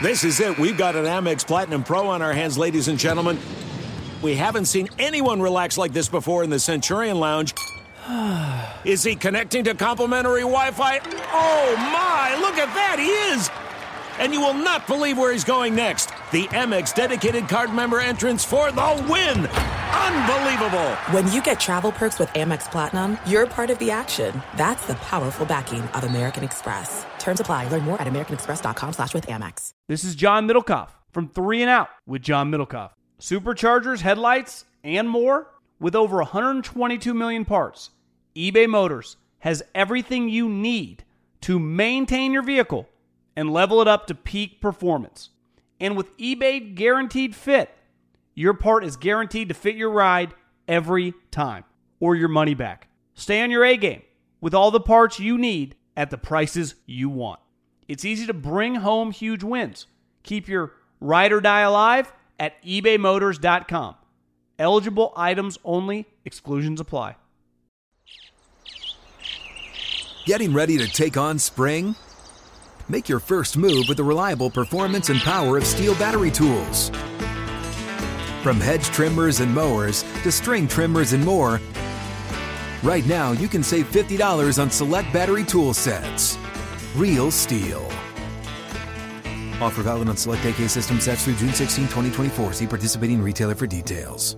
This is it. We've got an Amex Platinum Pro on our hands, ladies and gentlemen. We haven't seen anyone relax like this before in the Centurion Lounge. Is he connecting to complimentary Wi-Fi? Oh, my. Look at that. He is. And you will not believe where he's going next. The Amex dedicated card member entrance for the win. Unbelievable. When you get travel perks with Amex Platinum, you're part of the action. That's the powerful backing of American Express. Terms apply. Learn more at americanexpress.com/withAmex. This is John Middlecoff from 3 and Out with John Middlecoff. Superchargers, headlights, and more. With over 122 million parts, eBay Motors has everything you need to maintain your vehicle and level it up to peak performance. And with eBay Guaranteed Fit, your part is guaranteed to fit your ride every time, or your money back. Stay on your A game with all the parts you need at the prices you want. It's easy to bring home huge wins. Keep your ride or die alive at ebaymotors.com. Eligible items only. Exclusions apply. Getting ready to take on spring? Make your first move with the reliable performance and power of Steel battery tools. From hedge trimmers and mowers to string trimmers and more, right now you can save $50 on select battery tool sets. Real Steel. Offer valid on select AK system sets through June 16, 2024. See participating retailer for details.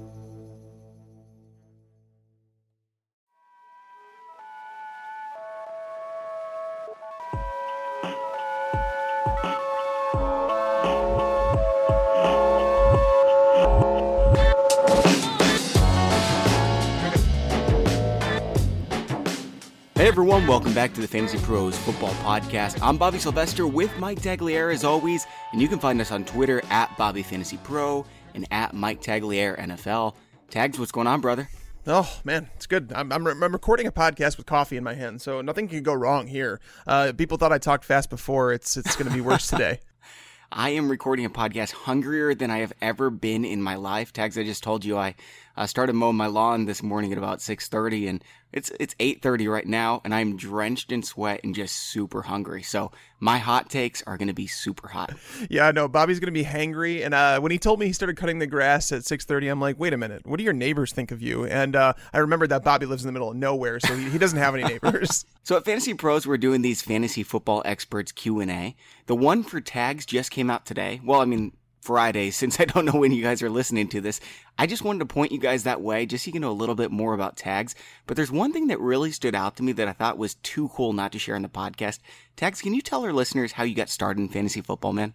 Hey everyone, welcome back to the Fantasy Pros Football Podcast. I'm Bobby Sylvester with Mike Tagliere as always, and you can find us on Twitter at BobbyFantasyPro and at Mike Tagliere NFL. Tags, what's going on, brother? Oh, man, it's good. I'm recording a podcast with coffee in my hand, so nothing can go wrong here. People thought I talked fast before. It's going to be worse today. I am recording a podcast hungrier than I have ever been in my life. Tags, I just told you I started mowing my lawn this morning at about 6:30, and it's 8:30 right now, and I'm drenched in sweat and just super hungry. So my hot takes are going to be super hot. Yeah, I know. Bobby's going to be hangry, and when he told me he started cutting the grass at 6:30, I'm like, wait a minute, what do your neighbors think of you? And I remembered that Bobby lives in the middle of nowhere, so he doesn't have any neighbors. So at Fantasy Pros, we're doing these fantasy football experts Q&A. The one for Tags just came out today. Well, I mean, Friday, since I don't know when you guys are listening to this. I just wanted to point you guys that way just so you can know a little bit more about Tags. But there's one thing that really stood out to me that I thought was too cool not to share on the podcast. Tags, can you tell our listeners how you got started in fantasy football, man?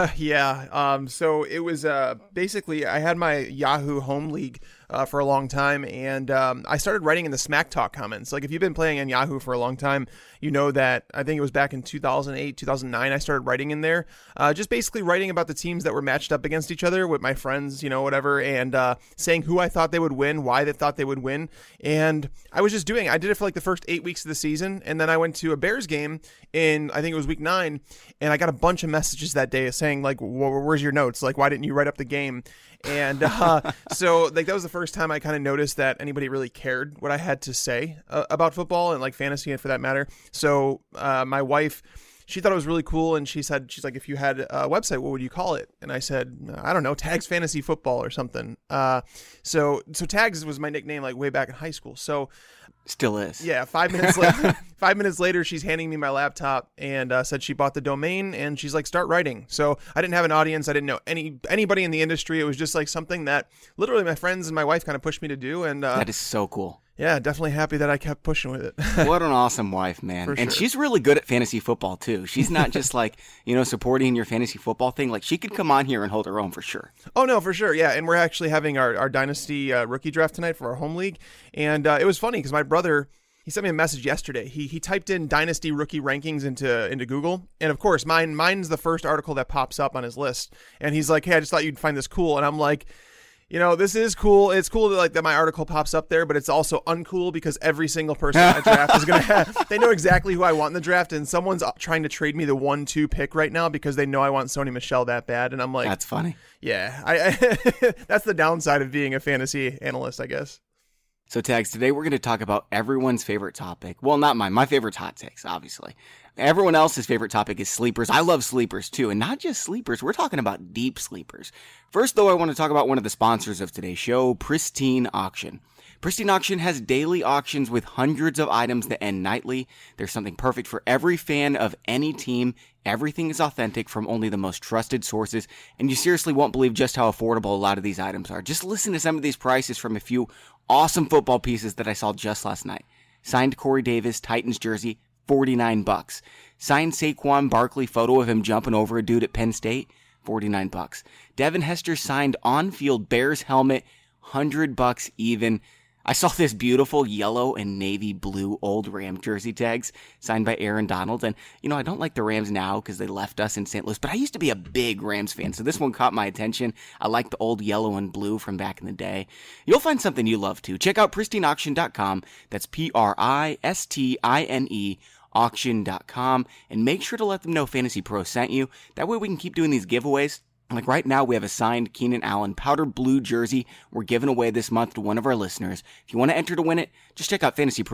Yeah. So it was basically I had my Yahoo home league for a long time, and I started writing in the Smack Talk comments. Like if you've been playing on Yahoo for a long time, you know that I think it was back in 2008, 2009, I started writing in there, just basically writing about the teams that were matched up against each other with my friends, you know, whatever, and saying who I thought they would win, why they thought they would win. And I was just I did it for like the first 8 weeks of the season, and then I went to a Bears game in, I think it was week 9, and I got a bunch of messages that day saying like, where's your notes? Like, why didn't you write up the game? And so like that was the first time I kind of noticed that anybody really cared what I had to say about football and like fantasy and for that matter. So my wife, she thought it was really cool, and she's like, if you had a website, what would you call it? And I said, I don't know, Tags Fantasy Football or something. So Tags was my nickname like way back in high school. So still is. Yeah, 5 minutes later, 5 minutes later, she's handing me my laptop and said she bought the domain, and she's like, start writing. So I didn't have an audience. I didn't know anybody in the industry. It was just like something that literally my friends and my wife kind of pushed me to do. And that is so cool. Yeah, definitely happy that I kept pushing with it. What an awesome wife, man. For and sure. She's really good at fantasy football, too. She's not just like, supporting your fantasy football thing. Like, she could come on here and hold her own for sure. Oh, no, for sure. Yeah, and we're actually having our Dynasty rookie draft tonight for our home league. And it was funny because my brother, he sent me a message yesterday. He typed in Dynasty rookie rankings into Google. And, of course, mine's the first article that pops up on his list. And he's like, hey, I just thought you'd find this cool. And I'm like, this is cool. It's cool that my article pops up there, but it's also uncool because every single person in the draft is going to have, they know exactly who I want in the draft, and someone's trying to trade me the 1-2 pick right now because they know I want Sony Michel that bad. And I'm like, that's funny. Yeah, that's the downside of being a fantasy analyst, I guess. So Tags, today we're going to talk about everyone's favorite topic. Well, not mine. My favorite's hot takes, obviously. Everyone else's favorite topic is sleepers. I love sleepers too, and not just sleepers. We're talking about deep sleepers. First, though, I want to talk about one of the sponsors of today's show, Pristine Auction. Pristine Auction has daily auctions with hundreds of items that end nightly. There's something perfect for every fan of any team. Everything is authentic from only the most trusted sources, and you seriously won't believe just how affordable a lot of these items are. Just listen to some of these prices from a few awesome football pieces that I saw just last night. Signed Corey Davis, Titans jersey, $49. Signed Saquon Barkley photo of him jumping over a dude at Penn State, $49. Devin Hester signed on-field Bears helmet, $100 even. I saw this beautiful yellow and navy blue old Ram jersey tags signed by Aaron Donald. And, I don't like the Rams now because they left us in St. Louis, but I used to be a big Rams fan, so this one caught my attention. I like the old yellow and blue from back in the day. You'll find something you love too. Check out pristineauction.com. That's PRISTINE auction.com, and make sure to let them know Fantasy Pros sent you. That way we can keep doing these giveaways. Like right now, we have a signed Keenan Allen powder blue jersey we're giving away this month to one of our listeners. If you want to enter to win it, just check out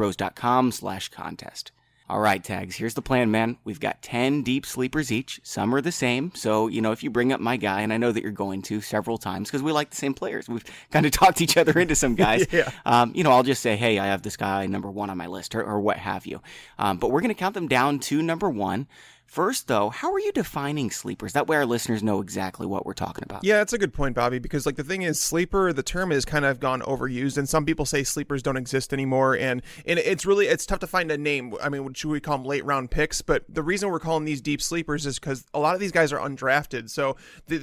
fantasypros.com/contest. All right, Tags, here's the plan, man. We've got 10 deep sleepers each. Some are the same. So, if you bring up my guy, and I know that you're going to several times because we like the same players. We've kind of talked each other into some guys. Yeah. I'll just say, hey, I have this guy number one on my list or what have you. But we're going to count them down to number one. First, though, how are you defining sleepers? That way our listeners know exactly what we're talking about. Yeah, that's a good point, Bobby, because the thing is, sleeper, the term is kind of gone overused, and some people say sleepers don't exist anymore, and it's tough to find a name. I mean, should we call them late round picks? But the reason we're calling these deep sleepers is because a lot of these guys are undrafted. So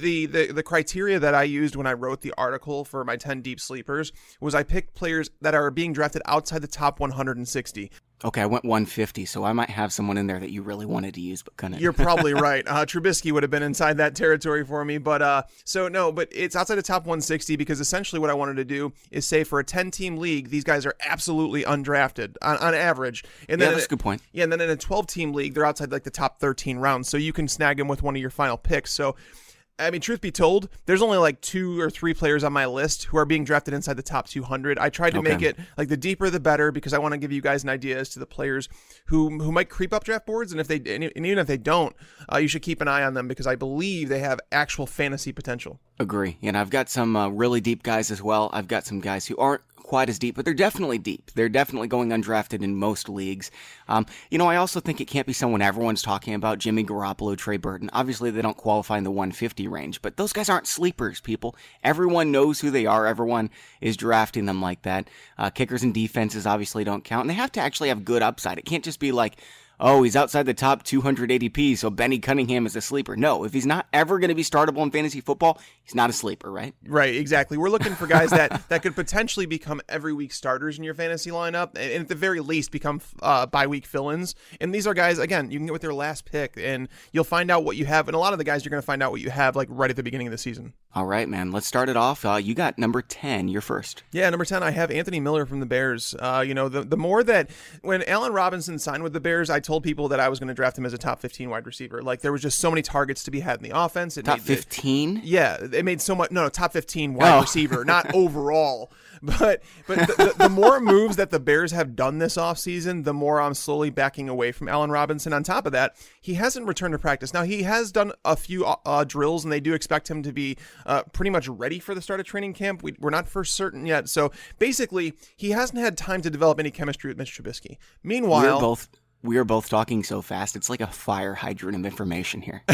the criteria that I used when I wrote the article for my 10 deep sleepers was I picked players that are being drafted outside the top 160. Okay, I went 150, so I might have someone in there that you really wanted to use but couldn't. You're probably right. Trubisky would have been inside that territory for me, but it's outside the top 160 because essentially what I wanted to do is say for a 10-team league, these guys are absolutely undrafted on average. And then that's a good point. Yeah, and then in a 12-team league, they're outside the top 13 rounds, so you can snag them with one of your final picks. So, I mean, truth be told, there's only 2 or 3 players on my list who are being drafted inside the top 200. I tried to make it the deeper the better because I want to give you guys an idea as to the players who might creep up draft boards, and even if they don't, you should keep an eye on them because I believe they have actual fantasy potential. Agree. And I've got some really deep guys as well. I've got some guys who aren't quite as deep, but they're definitely deep. They're definitely going undrafted in most leagues. I also think it can't be someone everyone's talking about, Jimmy Garoppolo, Trey Burton. Obviously, they don't qualify in the 150 range, but those guys aren't sleepers, people. Everyone knows who they are. Everyone is drafting them like that. Kickers and defenses obviously don't count, and they have to actually have good upside. It can't just be like, oh, he's outside the top 200 ADP, so Benny Cunningham is a sleeper. No, if he's not ever going to be startable in fantasy football, he's not a sleeper, right? Right, exactly. We're looking for guys that could potentially become every week starters in your fantasy lineup, and at the very least become bye-week fill-ins. And these are guys, again, you can get with their last pick, and you'll find out what you have. And a lot of the guys, you're going to find out what you have right at the beginning of the season. All right, man. Let's start it off. You got number 10. You're first. Yeah, number 10, I have Anthony Miller from the Bears. The more that when Allen Robinson signed with the Bears, I told people that I was going to draft him as a top 15 wide receiver. There was just so many targets to be had in the offense. Top 15? Yeah, it made so much. No, top 15 wide receiver, not overall. But the more moves that the Bears have done this offseason, the more I'm slowly backing away from Allen Robinson. On top of that, he hasn't returned to practice. Now, he has done a few drills, and they do expect him to be pretty much ready for the start of training camp. We're not for certain yet. So basically, he hasn't had time to develop any chemistry with Mitch Trubisky. Meanwhile, we are both talking so fast. It's like a fire hydrant of information here.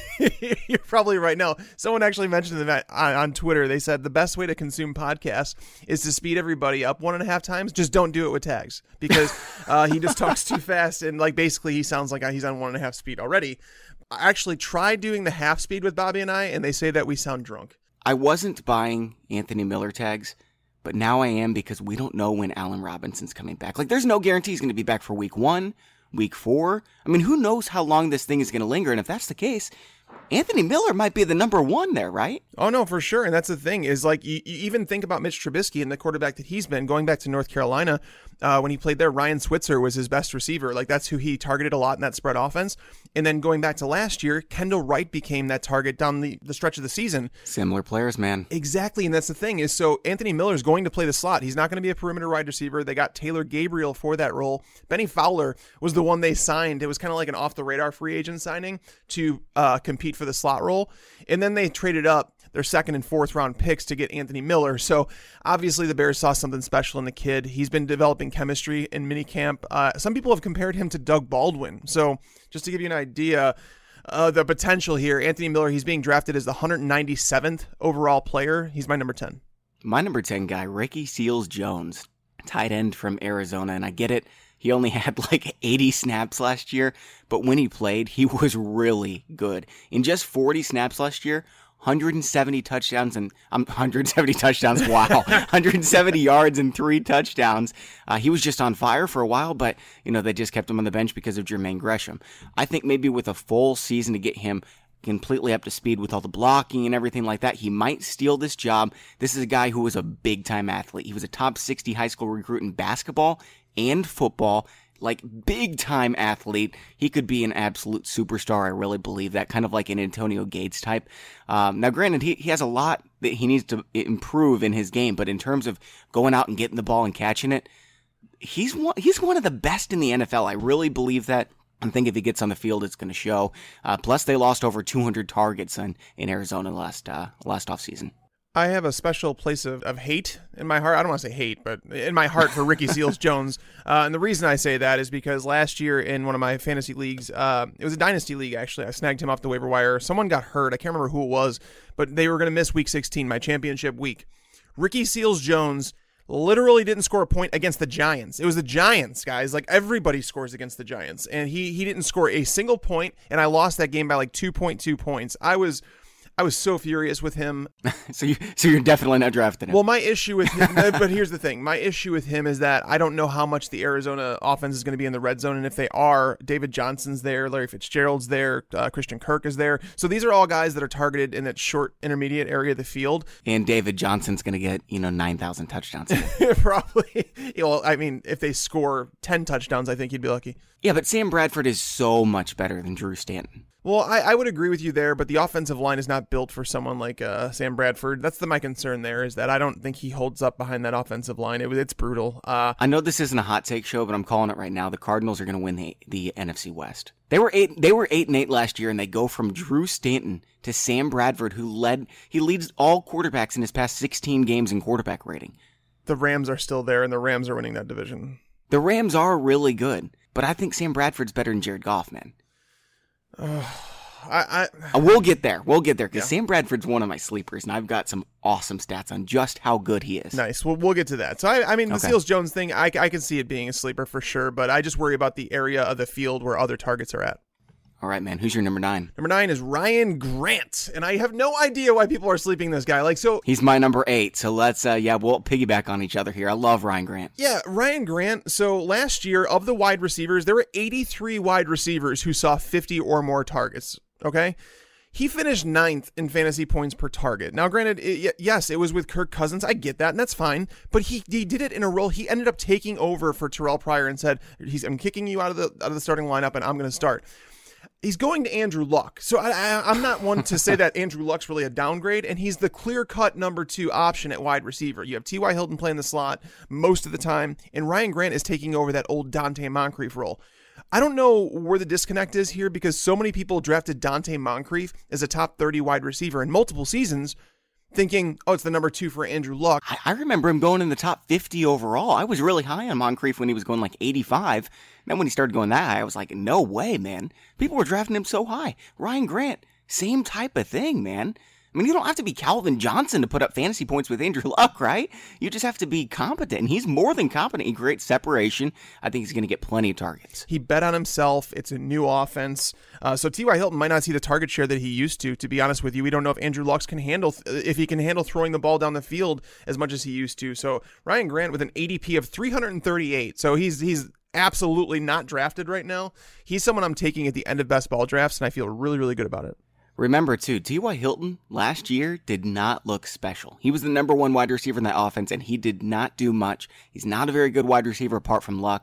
You're probably right. No, someone actually mentioned that on Twitter. They said the best way to consume podcasts is to speed everybody up 1.5 times. Just don't do it with Tags because he just talks too fast and basically he sounds like he's on 1.5 speed already. I actually tried doing the half speed with Bobby and I, and they say that we sound drunk. I wasn't buying Anthony Miller tags, but now I am because we don't know when Allen Robinson's coming back. There's no guarantee he's going to be back for week 1, week 4. I mean, who knows how long this thing is going to linger? And if that's the case, Anthony Miller might be the number 1 there, right? Oh, no, for sure. And that's the thing is you even think about Mitch Trubisky and the quarterback that he's been going back to North Carolina when he played there. Ryan Switzer was his best receiver. That's who he targeted a lot in that spread offense. And then going back to last year, Kendall Wright became that target down the stretch of the season. Similar players, man. Exactly, and that's the thing is, so Anthony Miller is going to play the slot. He's not going to be a perimeter wide receiver. They got Taylor Gabriel for that role. Benny Fowler was the one they signed. It was kind of like an off-the-radar free agent signing to compete for the slot role. And then they traded up their second and fourth round picks to get Anthony Miller. So obviously the Bears saw something special in the kid. He's been developing chemistry in minicamp. Some people have compared him to Doug Baldwin. So just to give you an idea, the potential here, Anthony Miller, he's being drafted as the 197th overall player. He's my number 10. My number 10 guy, Ricky Seals-Jones, tight end from Arizona. And I get it. He only had like 80 snaps last year, but when he played, he was really good. In just 40 snaps last year, 170 touchdowns and 170 touchdowns. Wow. 170 yards and 3 touchdowns. He was just on fire for a while, but they just kept him on the bench because of Jermaine Gresham. I think maybe with a full season to get him completely up to speed with all the blocking and everything like that, he might steal this job. This is a guy who was a big time athlete. He was a top 60 high school recruit in basketball and football. Like, big-time athlete. He could be an absolute superstar. I really believe that. Kind of like an Antonio Gates type. Now, granted, he has a lot that he needs to improve in his game, but in terms of going out and getting the ball and catching it, he's one of the best in the NFL. I really believe that. I think if he gets on the field, it's going to show. Plus, they lost over 200 targets in Arizona last offseason. I have a special place of hate in my heart. I don't want to say hate, but in my heart for Ricky Seals-Jones. And the reason I say that is because last year in one of my fantasy leagues, it was a dynasty league, actually. I snagged him off the waiver wire. Someone got hurt. I can't remember who it was, but they were going to miss week 16, my championship week. Ricky Seals-Jones literally didn't score a point against the Giants. It was the Giants, guys. Like, everybody scores against the Giants. And he didn't score a single point, and I lost that game by like 2.2 points. I was so furious with him. So you're definitely not drafting him. Well, my issue with him, but here's the thing. My issue with him is that I don't know how much the Arizona offense is going to be in the red zone. And if they are, David Johnson's there, Larry Fitzgerald's there, Christian Kirk is there. So these are all guys that are targeted in that short intermediate area of the field. And David Johnson's going to get, 9,000 touchdowns. Probably. Well, I mean, if they score 10 touchdowns, I think he'd be lucky. Yeah, but Sam Bradford is so much better than Drew Stanton. Well, I would agree with you there, but the offensive line is not built for someone like Sam Bradford. That's my concern there, is that I don't think he holds up behind that offensive line. It's brutal. I know this isn't a hot take show, but I'm calling it right now. The Cardinals are going to win the NFC West. They were 8-8 last year, and they go from Drew Stanton to Sam Bradford, he leads all quarterbacks in his past 16 games in quarterback rating. The Rams are still there, and the Rams are winning that division. The Rams are really good, but I think Sam Bradford's better than Jared Goff, man. We'll get there. Because Sam Bradford's one of my sleepers, and I've got some awesome stats on just how good he is. Nice. We'll get to that. So, I mean, the Seals-Jones thing, I can see it being a sleeper for sure, but I just worry about the area of the field where other targets are at. All right, man. Who's your number 9? Number 9 is Ryan Grant, and I have no idea why people are sleeping this guy. He's my number 8, so let's, we'll piggyback on each other here. I love Ryan Grant. Yeah, Ryan Grant. So last year, of the wide receivers, there were 83 wide receivers who saw 50 or more targets, okay? He finished 9th in fantasy points per target. Now, granted, yes, it was with Kirk Cousins. I get that, and that's fine. But he did it in a role. He ended up taking over for Terrell Pryor and said, I'm kicking you out of the starting lineup, and I'm going to start. He's going to Andrew Luck. So I'm not one to say that Andrew Luck's really a downgrade, and he's the clear-cut number 2 option at wide receiver. You have T.Y. Hilton playing the slot most of the time, and Ryan Grant is taking over that old Dante Moncrief role. I don't know where the disconnect is here, because so many people drafted Dante Moncrief as a top 30 wide receiver in multiple seasons, thinking, it's the number 2 for Andrew Luck. I remember him going in the top 50 overall. I was really high on Moncrief when he was going like 85. Then when he started going that high, I was like, no way, man. People were drafting him so high. Ryan Grant, same type of thing, man. I mean, you don't have to be Calvin Johnson to put up fantasy points with Andrew Luck, right? You just have to be competent. And he's more than competent. He creates separation. I think he's going to get plenty of targets. He bet on himself. It's a new offense. So T.Y. Hilton might not see the target share that he used to be honest with you. We don't know if Andrew Luck can handle throwing the ball down the field as much as he used to. So Ryan Grant with an ADP of 338. So he's absolutely not drafted right now. He's someone I'm taking at the end of best ball drafts, and I feel really, really good about it. Remember, too, T.Y. Hilton last year did not look special. He was the number 1 wide receiver in that offense, and he did not do much. He's not a very good wide receiver apart from Luck.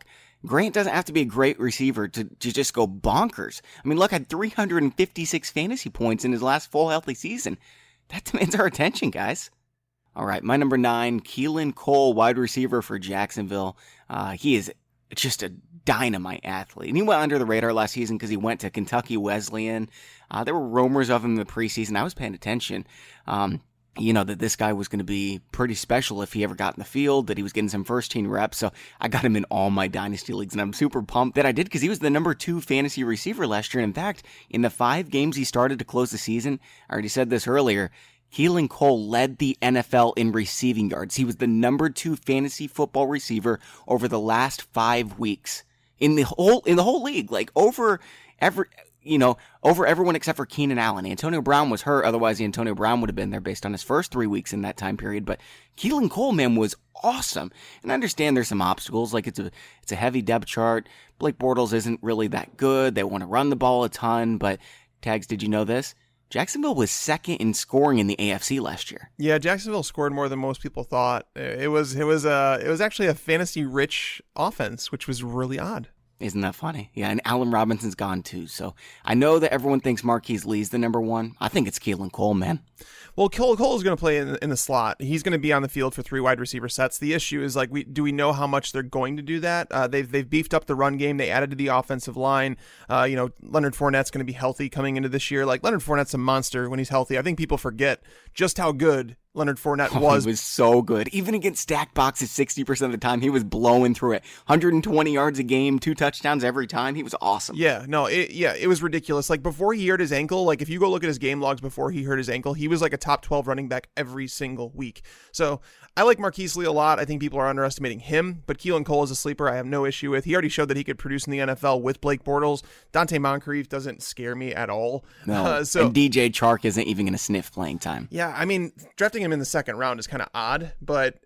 Grant doesn't have to be a great receiver to just go bonkers. I mean, look, had 356 fantasy points in his last full healthy season. That demands our attention, guys. All right, my number 9, Keelan Cole, wide receiver for Jacksonville. He is just a dynamite athlete. And he went under the radar last season because he went to Kentucky Wesleyan. There were rumors of him in the preseason. I was paying attention. That this guy was going to be pretty special if he ever got in the field, that he was getting some first-team reps. So I got him in all my dynasty leagues, and I'm super pumped that I did because he was the number 2 fantasy receiver last year. And in fact, in the 5 games he started to close the season, I already said this earlier, Keelan Cole led the NFL in receiving yards. He was the number 2 fantasy football receiver over the last 5 weeks in the whole league, like over everyone except for Keenan Allen. Antonio Brown was hurt, otherwise Antonio Brown would have been there based on his first 3 weeks in that time period. But Keelan Cole, man, was awesome. And I understand there's some obstacles, like it's a heavy depth chart. Blake Bortles isn't really that good. They want to run the ball a ton, but Tags, did you know this? Jacksonville was second in scoring in the AFC last year. Yeah, Jacksonville scored more than most people thought. It was actually a fantasy-rich offense, which was really odd. Isn't that funny? Yeah, and Allen Robinson's gone too. So I know that everyone thinks Marquise Lee's the number 1. I think it's Keelan Cole, man. Well, Cole is going to play in the slot. He's going to be on the field for 3 wide receiver sets. The issue is, do we know how much they're going to do that? They've beefed up the run game. They added to the offensive line. Leonard Fournette's going to be healthy coming into this year. Leonard Fournette's a monster when he's healthy. I think people forget just how good Leonard Fournette was. He was so good. Even against stacked boxes 60% of the time, he was blowing through it. 120 yards a game, 2 touchdowns every time. He was awesome. It was ridiculous. Before he hurt his ankle, if you go look at his game logs before he hurt his ankle, he was a top 12 running back every single week. So I like Marquise Lee a lot. I think people are underestimating him, but Keelan Cole is a sleeper I have no issue with. He already showed that he could produce in the NFL with Blake Bortles. Dante Moncrief doesn't scare me at all. No, and DJ Chark isn't even going to sniff playing time. Yeah, I mean, drafting him in the second round is kind of odd, but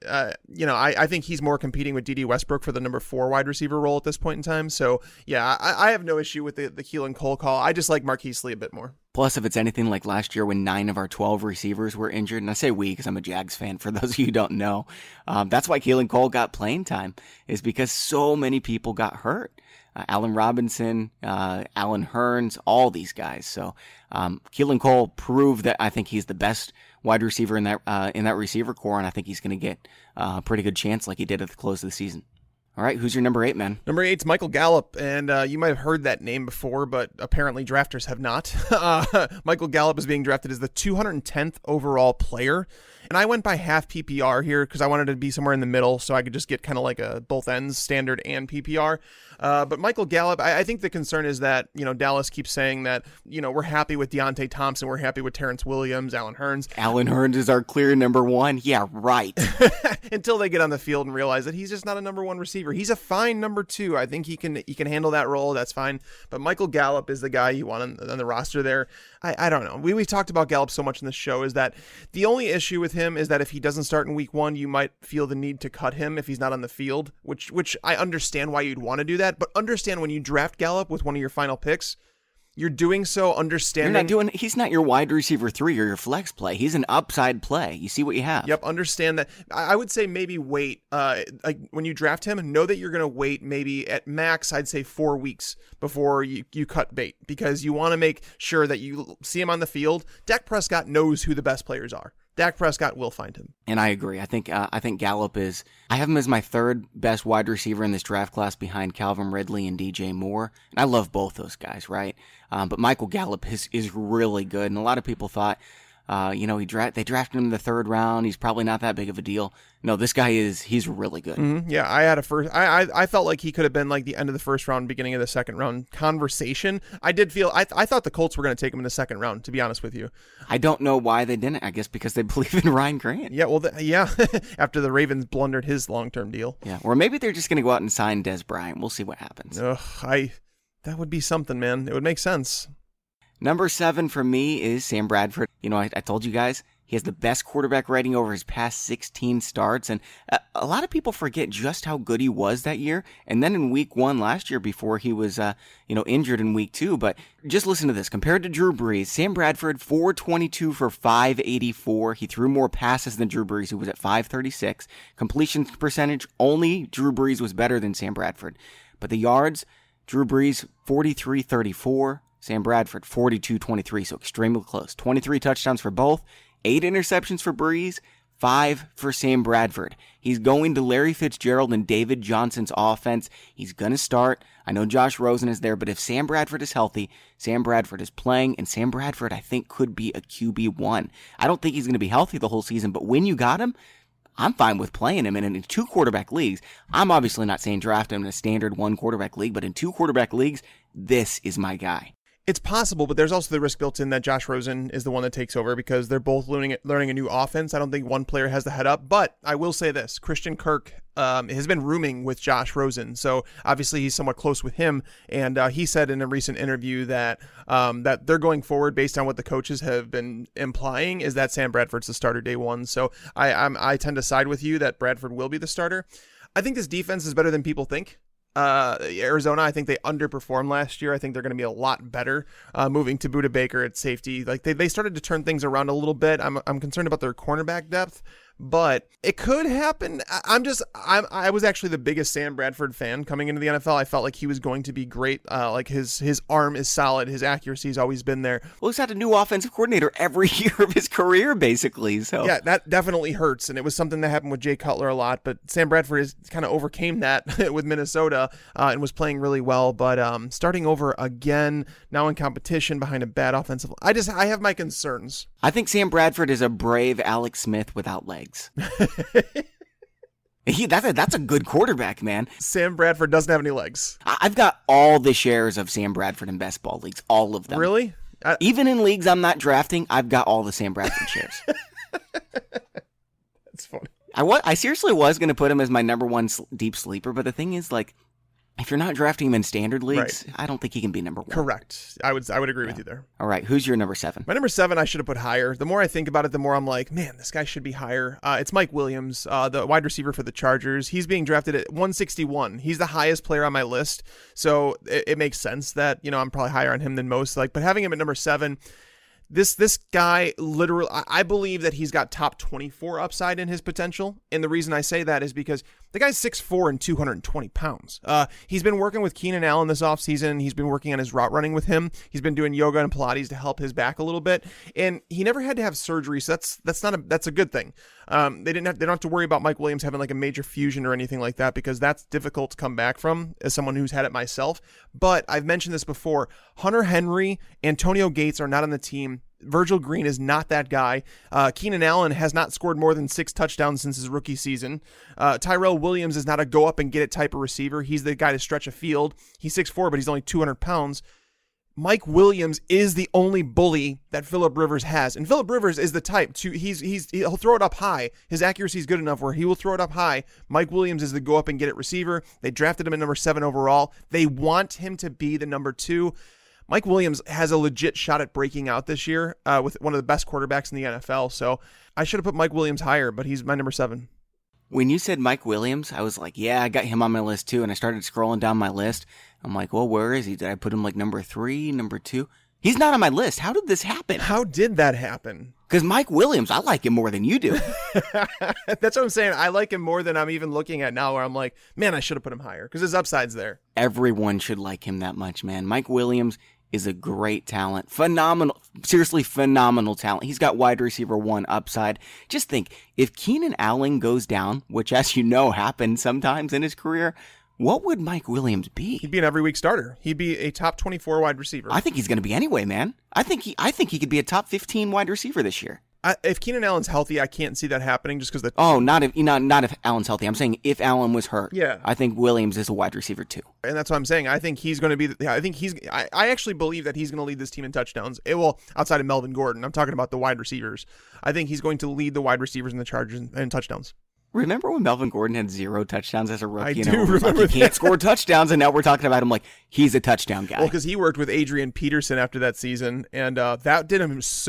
I think he's more competing with D.D. Westbrook for the number 4 wide receiver role at this point in time. So yeah, I have no issue with the Keelan Cole call. I just like Marquise Lee a bit more. Plus, if it's anything like last year when 9 of our 12 receivers were injured, and I say we because I'm a Jags fan, for those of you who don't know, that's why Keelan Cole got playing time, is because so many people got hurt. Allen Robinson, Allen Hurns, all these guys. So Keelan Cole proved that I think he's the best wide receiver in that receiver core, and I think he's going to get a pretty good chance like he did at the close of the season. All right, who's your number 8, man? Number 8's Michael Gallup, and you might have heard that name before, but apparently drafters have not. Michael Gallup is being drafted as the 210th overall player, and I went by half PPR here because I wanted to be somewhere in the middle so I could just get kind of like a both ends, standard and PPR. But Michael Gallup, I think the concern is that, Dallas keeps saying that, we're happy with Deontay Thompson, we're happy with Terrence Williams, Allen Hurns. Allen Hurns is our clear number 1. Yeah, right. Until they get on the field and realize that he's just not a number 1 receiver. He's a fine number 2. I think he can handle that role. That's fine. But Michael Gallup is the guy you want on the roster there. I don't know. We've talked about Gallup so much in this show is that the only issue with him is that if he doesn't start in week 1, you might feel the need to cut him if he's not on the field, which I understand why you'd want to do that. But understand when you draft Gallup with one of your final picks, you're doing so understanding. He's not your wide receiver 3 or your flex play. He's an upside play. You see what you have. Yep, understand that. I would say maybe wait. When you draft him, know that you're going to wait maybe at max, I'd say 4 weeks before you cut bait, because you want to make sure that you see him on the field. Dak Prescott knows who the best players are. Dak Prescott will find him. And I agree. I think Gallup is, I have him as my 3rd best wide receiver in this draft class behind Calvin Ridley and DJ Moore. And I love both those guys, right? But Michael Gallup is really good. And a lot of people thought, they drafted him in the 3rd round. He's probably not that big of a deal. No, this guy he's really good. Mm-hmm. Yeah, I felt like he could have been like the end of the 1st round, beginning of the 2nd round conversation. I thought the Colts were going to take him in the 2nd round, to be honest with you. I don't know why they didn't. I guess because they believe in Ryan Grant. Yeah, well, after the Ravens blundered his long-term deal. Yeah, or maybe they're just going to go out and sign Dez Bryant. We'll see what happens. That would be something, man. It would make sense. Number 7 for me is Sam Bradford. I told you guys, he has the best quarterback rating over his past 16 starts. And a lot of people forget just how good he was that year. And then in week 1 last year before he was, injured in week 2. But just listen to this. Compared to Drew Brees, Sam Bradford, 422 for 584. He threw more passes than Drew Brees, who was at 536. Completion percentage, only Drew Brees was better than Sam Bradford. But the yards, Drew Brees, 43-34. Sam Bradford, 42-23, so extremely close. 23 touchdowns for both, 8 interceptions for Brees, 5 for Sam Bradford. He's going to Larry Fitzgerald and David Johnson's offense. He's going to start. I know Josh Rosen is there, but if Sam Bradford is healthy, Sam Bradford is playing, and Sam Bradford, I think, could be a QB1. I don't think he's going to be healthy the whole season, but when you got him, I'm fine with playing him. And in 2 quarterback leagues, I'm obviously not saying draft him in a standard 1 quarterback league, but in 2 quarterback leagues, this is my guy. It's possible, but there's also the risk built in that Josh Rosen is the one that takes over because they're both learning a new offense. I don't think one player has the head up, but I will say this. Christian Kirk has been rooming with Josh Rosen, so obviously he's somewhat close with him, and he said in a recent interview that that they're going forward based on what the coaches have been implying is that Sam Bradford's the starter day one. So I tend to side with you that Bradford will be the starter. I think this defense is better than people think. Arizona, I think they underperformed last year. I think they're going to be a lot better moving to Budda Baker at safety. Like they started to turn things around a little bit. I'm concerned about their cornerback depth, but it could happen. I was actually the biggest Sam Bradford fan coming into the NFL. I felt like he was going to be great. Like his arm is solid. His accuracy has always been there. Well, he's had a new offensive coordinator every year of his career, basically. So yeah, that definitely hurts. And it was something that happened with Jay Cutler a lot, but Sam Bradford kind of overcame that with Minnesota and was playing really well. But starting over again, now in competition behind a bad offensive line, I have my concerns. I think Sam Bradford is a brave Alex Smith without legs. That's a good quarterback, man. Sam Bradford doesn't have any legs. I've got all the shares of Sam Bradford in best ball leagues, all of them. Really? Even in leagues I'm not drafting, I've got all the Sam Bradford shares. That's funny. I seriously was going to put him as my number 1 deep sleeper, but the thing is, like, if you're not drafting him in standard leagues, right, I don't think he can be number 1. Correct. I would agree with you there. All right. Who's your number 7? My number 7, I should have put higher. The more I think about it, the more I'm like, man, this guy should be higher. It's Mike Williams, the wide receiver for the Chargers. He's being drafted at 161. He's the highest player on my list. So it makes sense that, I'm probably higher on him than most. But having him at number 7, This guy literally, I believe that he's got top 24 upside in his potential. And the reason I say that is because the guy's 6'4" and 220 pounds. He's been working with Keenan Allen this offseason. He's been working on his route running with him. He's been doing yoga and Pilates to help his back a little bit. And he never had to have surgery. So that's a good thing. They don't have to worry about Mike Williams having like a major fusion or anything like that, because that's difficult to come back from as someone who's had it myself. But I've mentioned this before. Hunter Henry, Antonio Gates are not on the team. Virgil Green is not that guy. Keenan Allen has not scored more than 6 touchdowns since his rookie season. Tyrell Williams is not a go up and get it type of receiver. He's the guy to stretch a field. He's 6'4", but he's only 200 pounds. Mike Williams is the only bully that Phillip Rivers has. And Phillip Rivers is the type to, he'll throw it up high. His accuracy is good enough where he will throw it up high. Mike Williams is the go up and get it receiver. They drafted him at number 7 overall. They want him to be the number 2. Mike Williams has a legit shot at breaking out this year with one of the best quarterbacks in the NFL. So I should have put Mike Williams higher, but he's my number 7. When you said Mike Williams, I was like, yeah, I got him on my list too. And I started scrolling down my list. I'm like, well, where is he? Did I put him like number 3, number 2? He's not on my list. How did this happen? How did that happen? Because Mike Williams, I like him more than you do. That's what I'm saying. I like him more than I'm even looking at now, where I'm like, man, I should have put him higher because his upside's there. Everyone should like him that much, man. Mike Williams is a great talent. Phenomenal, seriously phenomenal talent. He's got wide receiver 1 upside. Just think, if Keenan Allen goes down, which as you know happens sometimes in his career, what would Mike Williams be? He'd be an every week starter. He'd be a top 24 wide receiver. I think he's going to be anyway, man. I think he could be a top 15 wide receiver this year. If Keenan Allen's healthy, I can't see that happening just because not if Allen's healthy. I'm saying if Allen was hurt. Yeah. I think Williams is a wide receiver too. And that's what I'm saying. I think he's going to be. I actually believe that he's going to lead this team in touchdowns. Outside of Melvin Gordon, I'm talking about the wide receivers. I think he's going to lead the wide receivers in the Chargers in touchdowns. Remember when Melvin Gordon had 0 touchdowns as a rookie? I do remember he can't score touchdowns, and now we're talking about him like he's a touchdown guy. Well, because he worked with Adrian Peterson after that season, and that did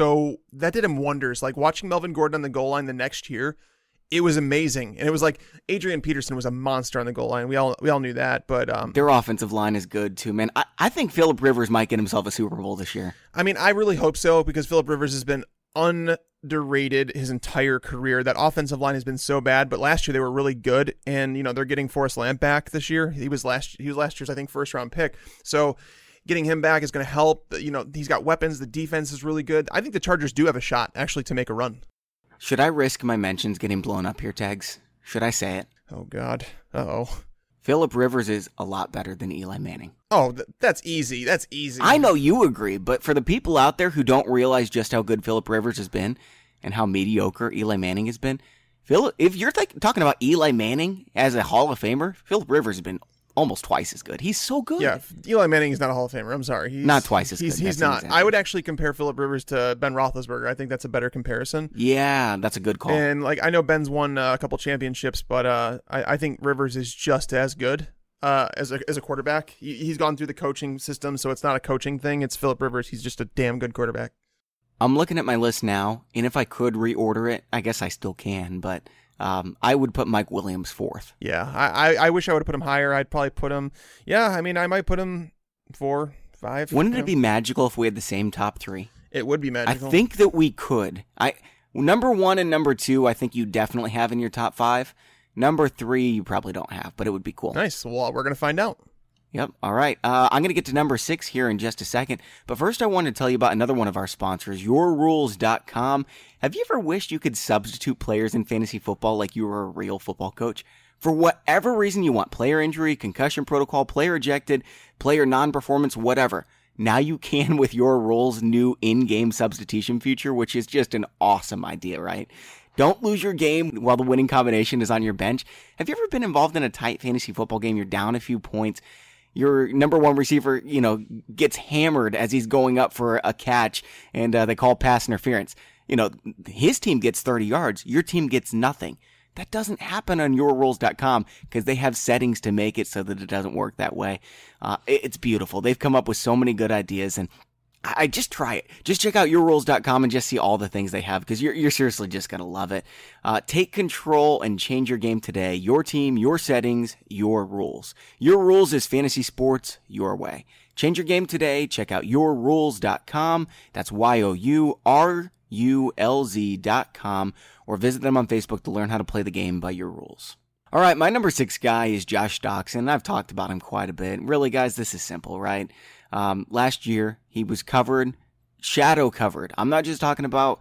him wonders. Like watching Melvin Gordon on the goal line the next year, it was amazing, and it was like Adrian Peterson was a monster on the goal line. We all knew that, but their offensive line is good too, man. I think Phillip Rivers might get himself a Super Bowl this year. I mean, I really hope so because Phillip Rivers has been underrated his entire career. That offensive line has been so bad, but last year they were really good, and they're getting Forrest Lamp back this year. He was last year's, I think, first round pick. So getting him back is going to help. He's got weapons. The defense is really good. I think the Chargers do have a shot actually to make a run. Should I risk my mentions getting blown up here, Tags? Should I say it? Oh God. Uh-oh. Phillip Rivers is a lot better than Eli Manning. Oh, that's easy. That's easy. I know you agree, but for the people out there who don't realize just how good Phillip Rivers has been and how mediocre Eli Manning has been, if you're talking about Eli Manning as a Hall of Famer, Phillip Rivers has been almost twice as good. He's so good. Yeah, Eli Manning is not a Hall of Famer. I'm sorry. He's not twice as good. He's not. I would actually compare Phillip Rivers to Ben Roethlisberger. I think that's a better comparison. Yeah, that's a good call. And I know Ben's won a couple championships, but I think Rivers is just as good as a quarterback. He's gone through the coaching system, so it's not a coaching thing. It's Phillip Rivers. He's just a damn good quarterback. I'm looking at my list now, and if I could reorder it, I guess I still can, but I would put Mike Williams fourth. Yeah, I wish I would have put him higher. I'd probably put him, I might put him 4, 5. Wouldn't it be magical if we had the same top three? It would be magical. I think that we could. Number 1 and number 2, I think you definitely have in your top 5. Number 3, you probably don't have, but it would be cool. Nice. Well, we're going to find out. Yep. All right. I'm going to get to number 6 here in just a second. But first, I want to tell you about another one of our sponsors, YourRules.com. Have you ever wished you could substitute players in fantasy football like you were a real football coach? For whatever reason you want, player injury, concussion protocol, player ejected, player non-performance, whatever. Now you can with Your Rules' new in-game substitution feature, which is just an awesome idea, right? Don't lose your game while the winning combination is on your bench. Have you ever been involved in a tight fantasy football game? You're down a few points. Your number one receiver, gets hammered as he's going up for a catch, and they call pass interference. His team gets 30 yards. Your team gets nothing. That doesn't happen on YourRules.com because they have settings to make it so that it doesn't work that way. It's beautiful. They've come up with so many good ideas, and I just try it. Just check out YourRules.com and just see all the things they have because you're seriously just going to love it. Take control and change your game today. Your team, your settings, your rules. Your Rules is fantasy sports your way. Change your game today. Check out YourRules.com. That's YOURULZ.com, or visit them on Facebook to learn how to play the game by your rules. All right, my number 6 guy is Josh Doctson. I've talked about him quite a bit. Really, guys, this is simple, right? Last year, he was shadow covered. I'm not just talking about,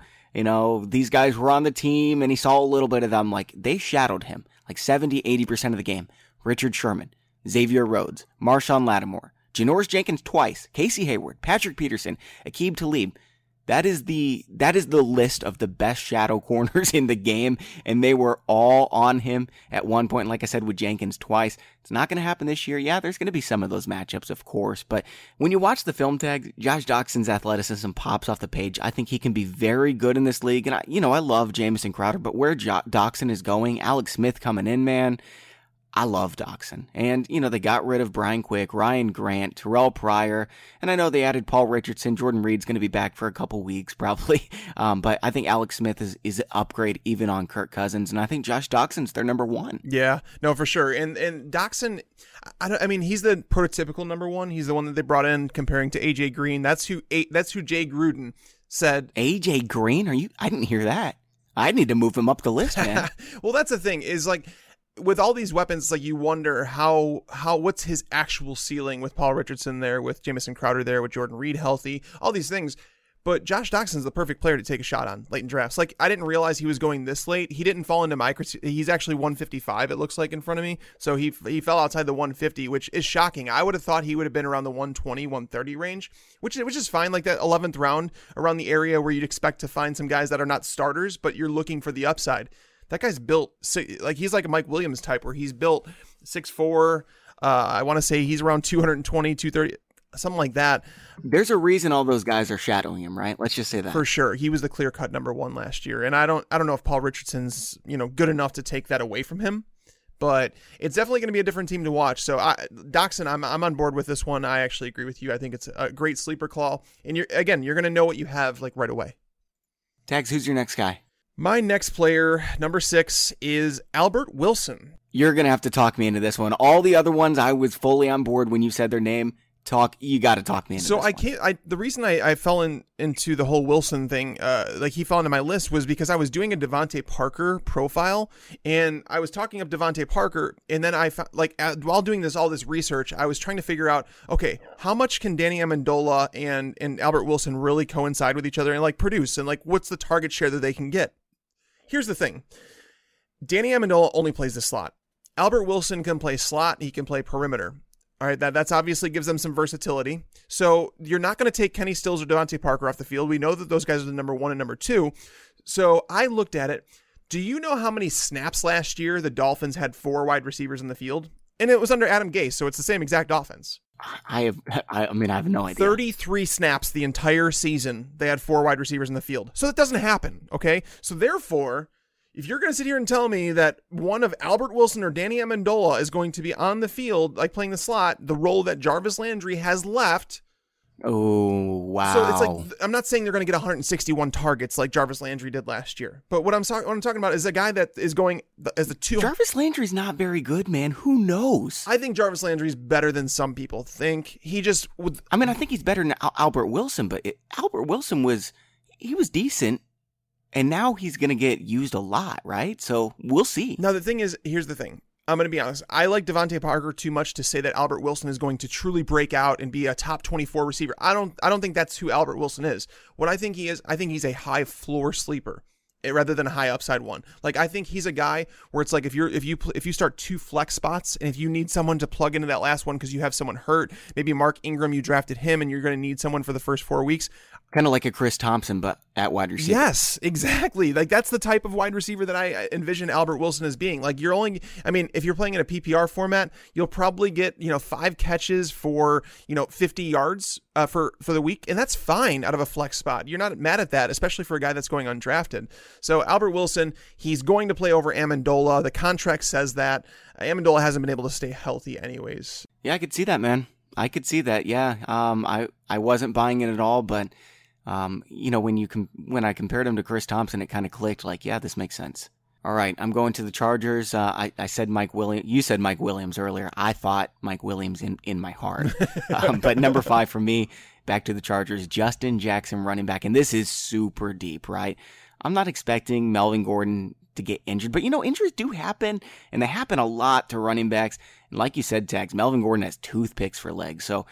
these guys were on the team and he saw a little bit of them. They shadowed him 70, 80% of the game. Richard Sherman, Xavier Rhodes, Marshawn Lattimore, Janoris Jenkins twice, Casey Hayward, Patrick Peterson, Aqib Talib. That is the list of the best shadow corners in the game, and they were all on him at one point. Like I said, with Jenkins twice. It's not going to happen this year. Yeah, there's going to be some of those matchups, of course, but when you watch the film tag, Josh Doctson's athleticism pops off the page. I think he can be very good in this league, and I love Jamison Crowder, but where Doctson is going, Alex Smith coming in, man, I love Doctson. And, they got rid of Brian Quick, Ryan Grant, Terrell Pryor, and I know they added Paul Richardson. Jordan Reed's going to be back for a couple weeks, probably. But I think Alex Smith is an upgrade even on Kirk Cousins, and I think Josh Doctson's their number 1. Yeah, no, for sure. And Doctson, he's the prototypical number 1. He's the one that they brought in comparing to AJ Green. That's who Jay Gruden said. AJ Green? I didn't hear that. I need to move him up the list, man. Well, that's the thing is with all these weapons, you wonder how what's his actual ceiling with Paul Richardson there, with Jamison Crowder there, with Jordan Reed healthy, all these things. But Josh Doctson's the perfect player to take a shot on late in drafts. I didn't realize he was going this late. He didn't fall into my he's actually 155, it looks like, in front of me. So he fell outside the 150, which is shocking. I would have thought he would have been around the 120, 130 range, which is fine. That 11th round, around the area where you'd expect to find some guys that are not starters, but you're looking for the upside. That guy's built he's like a Mike Williams type where he's built 6'4". I want to say he's around 220, 230, something like that. There's a reason all those guys are shadowing him, right? Let's just say that. For sure. He was the clear-cut number 1 last year. And I don't know if Paul Richardson's, good enough to take that away from him, but it's definitely going to be a different team to watch. So Doctson, I'm on board with this one. I actually agree with you. I think it's a great sleeper claw. And you're going to know what you have right away. Tags, who's your next guy? My next player, number 6, is Albert Wilson. You're going to have to talk me into this one. All the other ones, I was fully on board when you said their name. You got to talk me into so this I one. can't. The reason I fell into the whole Wilson thing, like he fell into my list, was because I was doing a Devontae Parker profile, and I was talking up Devontae Parker, and then I found, while doing all this research, I was trying to figure out, okay, how much can Danny Amendola and Albert Wilson really coincide with each other and produce, and what's the target share that they can get? Here's the thing: Danny Amendola only plays the slot. Albert Wilson can play slot. He can play perimeter. All right, that's obviously gives them some versatility. So you're not going to take Kenny Stills or Devontae Parker off the field. We know that those guys are the number 1 and number 2. So I looked at it. Do you know how many snaps last year the Dolphins had 4 wide receivers in the field? And it was under Adam Gase, so it's the same exact offense. I have no idea. 33 snaps the entire season. They had 4 wide receivers in the field. So that doesn't happen, okay? So therefore, if you're going to sit here and tell me that one of Albert Wilson or Danny Amendola is going to be on the field, playing the slot, the role that Jarvis Landry has left. Oh, wow. So it's I'm not saying they're going to get 161 targets like Jarvis Landry did last year. But what I'm talking about is a guy that is going as the 2. Jarvis Landry's not very good, man. Who knows? I think Jarvis Landry's better than some people think. He just would. I think he's better than Albert Wilson, but Albert Wilson was decent. And now he's going to get used a lot, right? So we'll see. Now, the thing is, here's the thing. I'm going to be honest. I like Devontae Parker too much to say that Albert Wilson is going to truly break out and be a top 24 receiver. I don't think that's who Albert Wilson is. What I think he is, I think he's a high floor sleeper rather than a high upside one. I think he's a guy where it's if you start 2 flex spots and if you need someone to plug into that last one because you have someone hurt, maybe Mark Ingram, you drafted him and you're going to need someone for the first 4 weeks. Kind of like a Chris Thompson, but at wide receiver. Yes, exactly. That's the type of wide receiver that I envision Albert Wilson as being. If you're playing in a PPR format, you'll probably get, 5 catches for, 50 yards for the week. And that's fine out of a flex spot. You're not mad at that, especially for a guy that's going undrafted. So Albert Wilson, he's going to play over Amendola. The contract says that. Amendola hasn't been able to stay healthy anyways. Yeah, I could see that, man. I could see that. Yeah. I wasn't buying it at all, but when I compared him to Chris Thompson, it kind of clicked. Yeah, this makes sense. All right, I'm going to the Chargers. I said Mike Williams. You said Mike Williams earlier. I thought Mike Williams in my heart. But number 5 for me, back to the Chargers, Justin Jackson, running back. And this is super deep, right? I'm not expecting Melvin Gordon to get injured, but injuries do happen, and they happen a lot to running backs. And like you said, Tags, Melvin Gordon has toothpicks for legs. So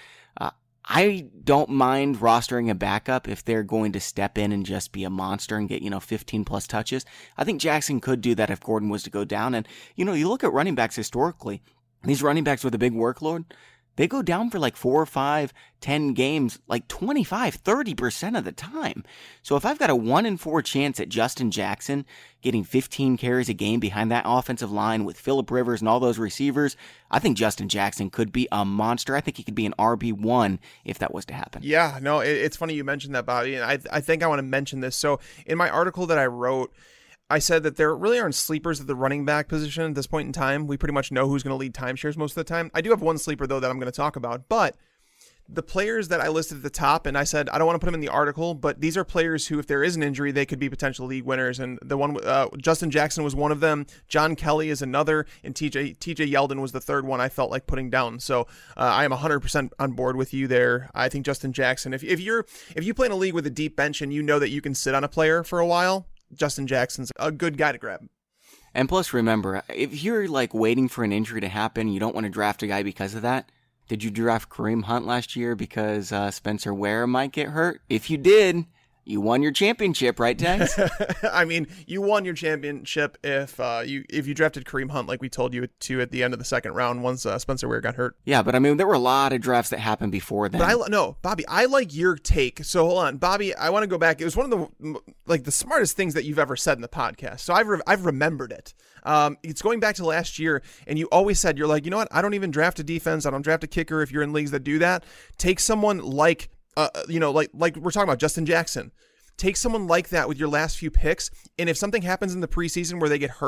I don't mind rostering a backup if they're going to step in and just be a monster and get, 15 plus touches. I think Jackson could do that if Gordon was to go down. And, you look at running backs historically, these running backs with a big workload, they go down for 4 or 5, 10 games, 25, 30% of the time. So if I've got a 1 in 4 chance at Justin Jackson getting 15 carries a game behind that offensive line with Phillip Rivers and all those receivers, I think Justin Jackson could be a monster. I think he could be an RB1 if that was to happen. Yeah, no, it's funny you mentioned that, Bobby. And I think I want to mention this. So in my article that I wrote, I said that there really aren't sleepers at the running back position at this point in time. We pretty much know who's going to lead timeshares most of the time. I do have one sleeper, though, that I'm going to talk about. But the players that I listed at the top, and I said I don't want to put them in the article, but these are players who, if there is an injury, they could be potential league winners. And the one, Justin Jackson was one of them. John Kelly is another, and TJ Yeldon was the third one I felt like putting down. So I am 100% on board with you there. I think Justin Jackson, if you play in a league with a deep bench and you know that you can sit on a player for a while, Justin Jackson's a good guy to grab. And plus, remember, if you're waiting for an injury to happen, you don't want to draft a guy because of that. Did you draft Kareem Hunt last year because Spencer Ware might get hurt? If you did, you won your championship, right, Tags? I mean, you won your championship if you drafted Kareem Hunt like we told you to at the end of the second round once Spencer Ware got hurt. Yeah, but there were a lot of drafts that happened before then. But Bobby, I like your take. So hold on, Bobby, I want to go back. It was one of the smartest things that you've ever said in the podcast. So I've remembered it. It's going back to last year, and you always said, you're like, you know what? I don't even draft a defense. I don't draft a kicker. If you're in leagues that do that, take someone like we're talking about Justin Jackson. Take someone like that with your last few picks, and if something happens in the preseason where they get hurt,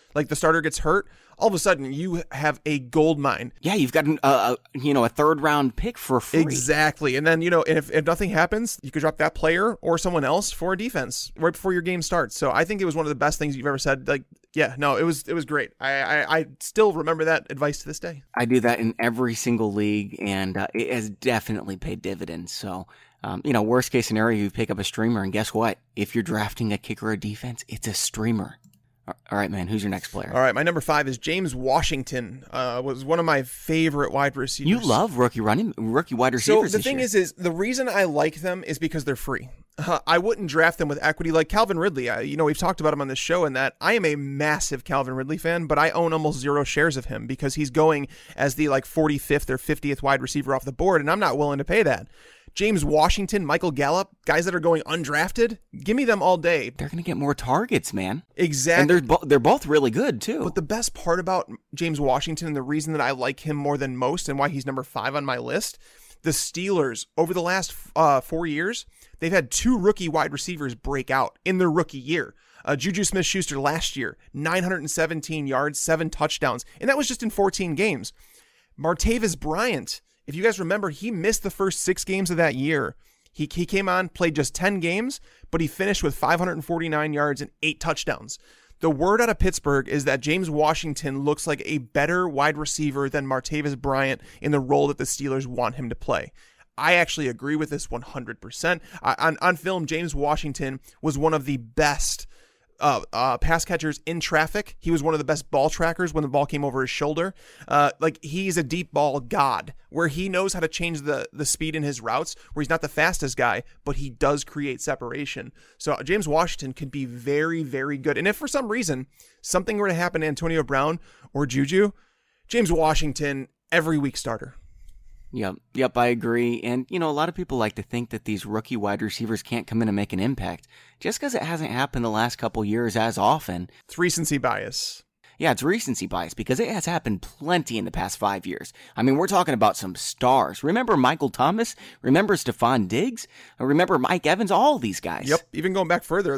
like the starter gets hurt, all of a sudden you have a gold mine. Yeah, you've got a third round pick for free. Exactly. And then, if nothing happens, you could drop that player or someone else for a defense right before your game starts. So I think it was one of the best things you've ever said. Like, yeah, no, it was great. I still remember that advice to this day. I do that in every single league, and it has definitely paid dividends. So, worst case scenario, you pick up a streamer, and guess what? If you're drafting a kicker or defense, it's a streamer. All right, man, who's your next player? All right, my number 5 is James Washington. Was one of my favorite wide receivers. You love rookie wide receivers. So the thing is the reason I like them is because they're free. I wouldn't draft them with equity like Calvin Ridley. We've talked about him on this show, and that I am a massive Calvin Ridley fan, but I own almost 0 shares of him because he's going as the 45th or 50th wide receiver off the board, and I'm not willing to pay that. James Washington, Michael Gallup, guys that are going undrafted, give me them all day. They're going to get more targets, man. Exactly. And they're both really good, too. But the best part about James Washington, and the reason that I like him more than most and why he's number 5 on my list, the Steelers, over the last 4 years, they've had 2 rookie wide receivers break out in their rookie year. Juju Smith-Schuster last year, 917 yards, 7 touchdowns, and that was just in 14 games. Martavis Bryant, if you guys remember, he missed the first 6 games of that year. He came on, played just 10 games, but he finished with 549 yards and 8 touchdowns. The word out of Pittsburgh is that James Washington looks like a better wide receiver than Martavis Bryant in the role that the Steelers want him to play. I actually agree with this 100%. On film, James Washington was one of the best pass catchers in traffic. He was one of the best ball trackers when the ball came over his shoulder. He's a deep ball god where he knows how to change the speed in his routes, where he's not the fastest guy, but he does create separation. So James Washington can be very, very good. And if for some reason something were to happen to Antonio Brown or Juju, James Washington, every week starter. Yep, I agree. And, a lot of people like to think that these rookie wide receivers can't come in and make an impact. Just because it hasn't happened the last couple years as often. It's recency bias. Yeah, it's recency bias because it has happened plenty in the past 5 years. I mean, we're talking about some stars. Remember Michael Thomas? Remember Stephon Diggs? Remember Mike Evans? All these guys. Yep, even going back further,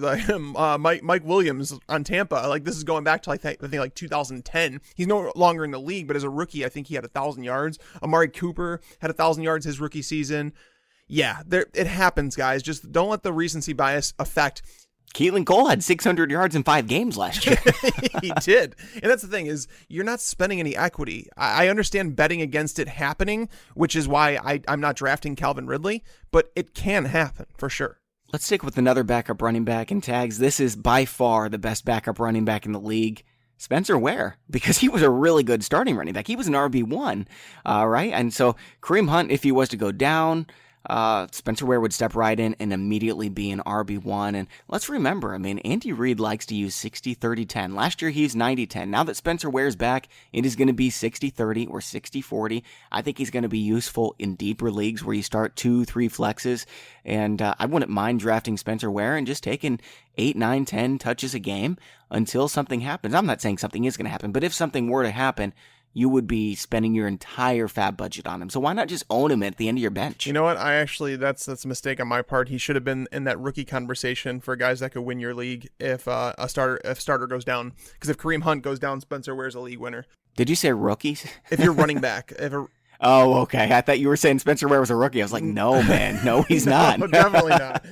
Mike Williams on Tampa. This is going back to I think 2010. He's no longer in the league, but as a rookie, I think he had 1,000 yards. Amari Cooper had 1,000 yards his rookie season. Yeah, it happens, guys. Just don't let the recency bias affect. Keelan Cole had 600 yards in 5 games last year. He did. And that's the thing is you're not spending any equity. I understand betting against it happening, which is why I'm not drafting Calvin Ridley, but it can happen for sure. Let's stick with another backup running back in tags. This is by far the best backup running back in the league. Spencer Ware, because he was a really good starting running back. He was an RB1, right? And so Kareem Hunt, if he was to go down, Spencer Ware would step right in and immediately be an RB1. And let's remember, Andy Reid likes to use 60-30-10. Last year, he used 90-10. Now that Spencer Ware's back, it is going to be 60-30 or 60-40. I think he's going to be useful in deeper leagues where you start 2-3 flexes. And I wouldn't mind drafting Spencer Ware and just taking 8, 9, 10 touches a game until something happens. I'm not saying something is going to happen, but if something were to happen, you would be spending your entire fab budget on him. So why not just own him at the end of your bench? You know what? That's a mistake on my part. He should have been in that rookie conversation for guys that could win your league if a starter goes down. Because if Kareem Hunt goes down, Spencer Ware's a league winner. Did you say rookies? If you're running back. Oh, okay. I thought you were saying Spencer Ware was a rookie. I was like, no, man. No, he's not. No, definitely not.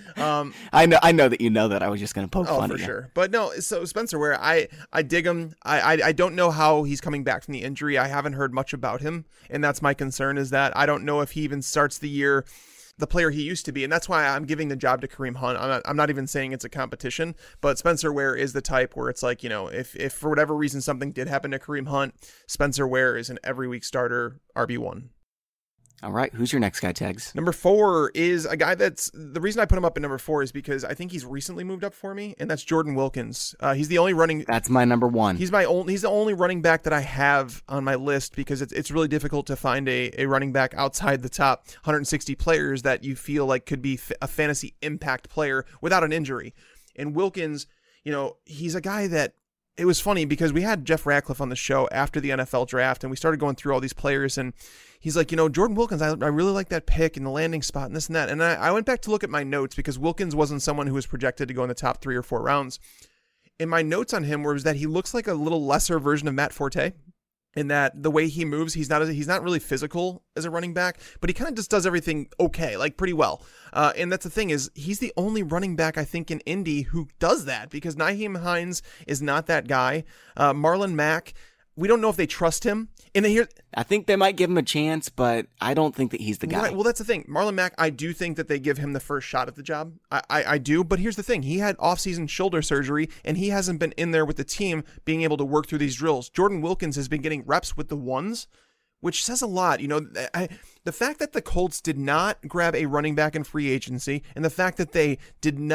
I know that you know that. I was just going to poke fun at you. Oh, for sure. But no, so Spencer Ware, I dig him. I don't know how he's coming back from the injury. I haven't heard much about him, and that's my concern is that I don't know if he even starts the year the player he used to be, and that's why I'm giving the job to Kareem Hunt. I'm not even saying it's a competition, but Spencer Ware is the type where it's like, if for whatever reason something did happen to Kareem Hunt, Spencer Ware is an every week starter RB1. All right, who's your next guy, Tags? Number 4 is a guy the reason I put him up at number 4 is because I think he's recently moved up for me, and that's Jordan Wilkins. He's the only running. That's my number 1. He's the only running back that I have on my list because it's really difficult to find a running back outside the top 160 players that you feel like could be a fantasy impact player without an injury. And Wilkins, he's a guy that. It was funny because we had Jeff Ratcliffe on the show after the NFL draft, and we started going through all these players, and he's like, Jordan Wilkins, I really like that pick and the landing spot and this and that. And I went back to look at my notes because Wilkins wasn't someone who was projected to go in the top 3 or 4 rounds. And my notes on him was that he looks like a little lesser version of Matt Forte. In that the way he moves, he's not really physical as a running back, but he kind of just does everything okay, like pretty well. And that's the thing is he's the only running back I think in Indy who does that, because Nyheim Hines is not that guy. Marlon Mack, we don't know if they trust him. And I think they might give him a chance, but I don't think that he's the guy. Right, well, that's the thing. Marlon Mack, I do think that they give him the first shot at the job. I do, but here's the thing. He had off-season shoulder surgery, and he hasn't been in there with the team being able to work through these drills. Jordan Wilkins has been getting reps with the ones, which says a lot. You know, the fact that the Colts did not grab a running back in free agency, and the fact that they didn't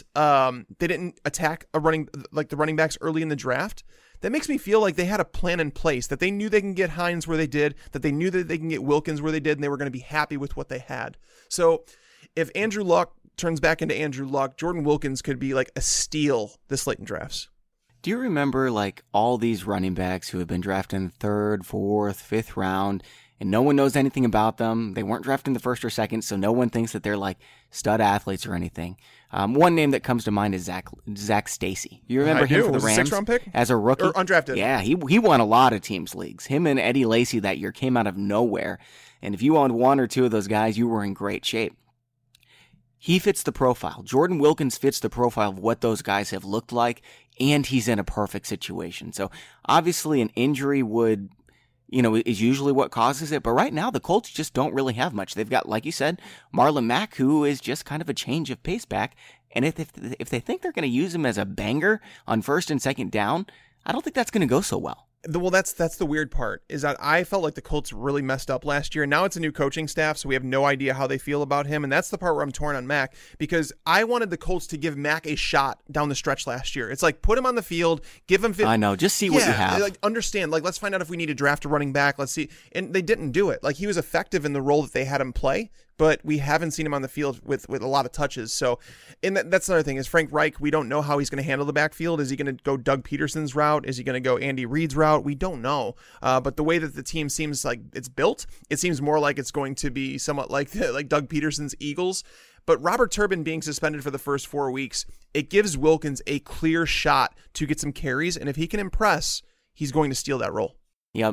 attack the running backs early in the draft, that makes me feel like they had a plan in place, that they knew they can get Hines where they did, that they knew that they can get Wilkins where they did, and they were going to be happy with what they had. So if Andrew Luck turns back into Andrew Luck, Jordan Wilkins could be like a steal this late in drafts. Do you remember like all these running backs who have been drafted in the 3rd, 4th, 5th round, and no one knows anything about them? They weren't drafted in the 1st or 2nd, so no one thinks that they're like stud athletes or anything. One name that comes to mind is Zach Stacy. You remember him for the Rams? 6th round pick? As a rookie? Or undrafted. Yeah, he won a lot of teams' leagues. Him and Eddie Lacy that year came out of nowhere. And if you owned one or two of those guys, you were in great shape. He fits the profile. Jordan Wilkins fits the profile of what those guys have looked like, and he's in a perfect situation. So obviously an injury is usually what causes it. But right now, the Colts just don't really have much. They've got, like you said, Marlon Mack, who is just kind of a change of pace back. And if they think they're going to use him as a banger on 1st and 2nd down, I don't think that's going to go so well. Well, that's the weird part, is that I felt like the Colts really messed up last year. Now it's a new coaching staff, so we have no idea how they feel about him. And that's the part where I'm torn on Mack, because I wanted the Colts to give Mack a shot down the stretch last year. It's like, put him on the field, give him 50. I know, just see what you have. Like, understand, like, let's find out if we need to draft a running back. Let's see. And they didn't do it. Like, he was effective in the role that they had him play, but we haven't seen him on the field with a lot of touches. So, and that's another thing is Frank Reich, we don't know how he's going to handle the backfield. Is he going to go Doug Peterson's route? Is he going to go Andy Reid's route? We don't know. But the way that the team seems like it's built, it seems more like it's going to be somewhat like Doug Peterson's Eagles. But Robert Turbin being suspended for the first 4 weeks, it gives Wilkins a clear shot to get some carries. And if he can impress, he's going to steal that role. Yeah,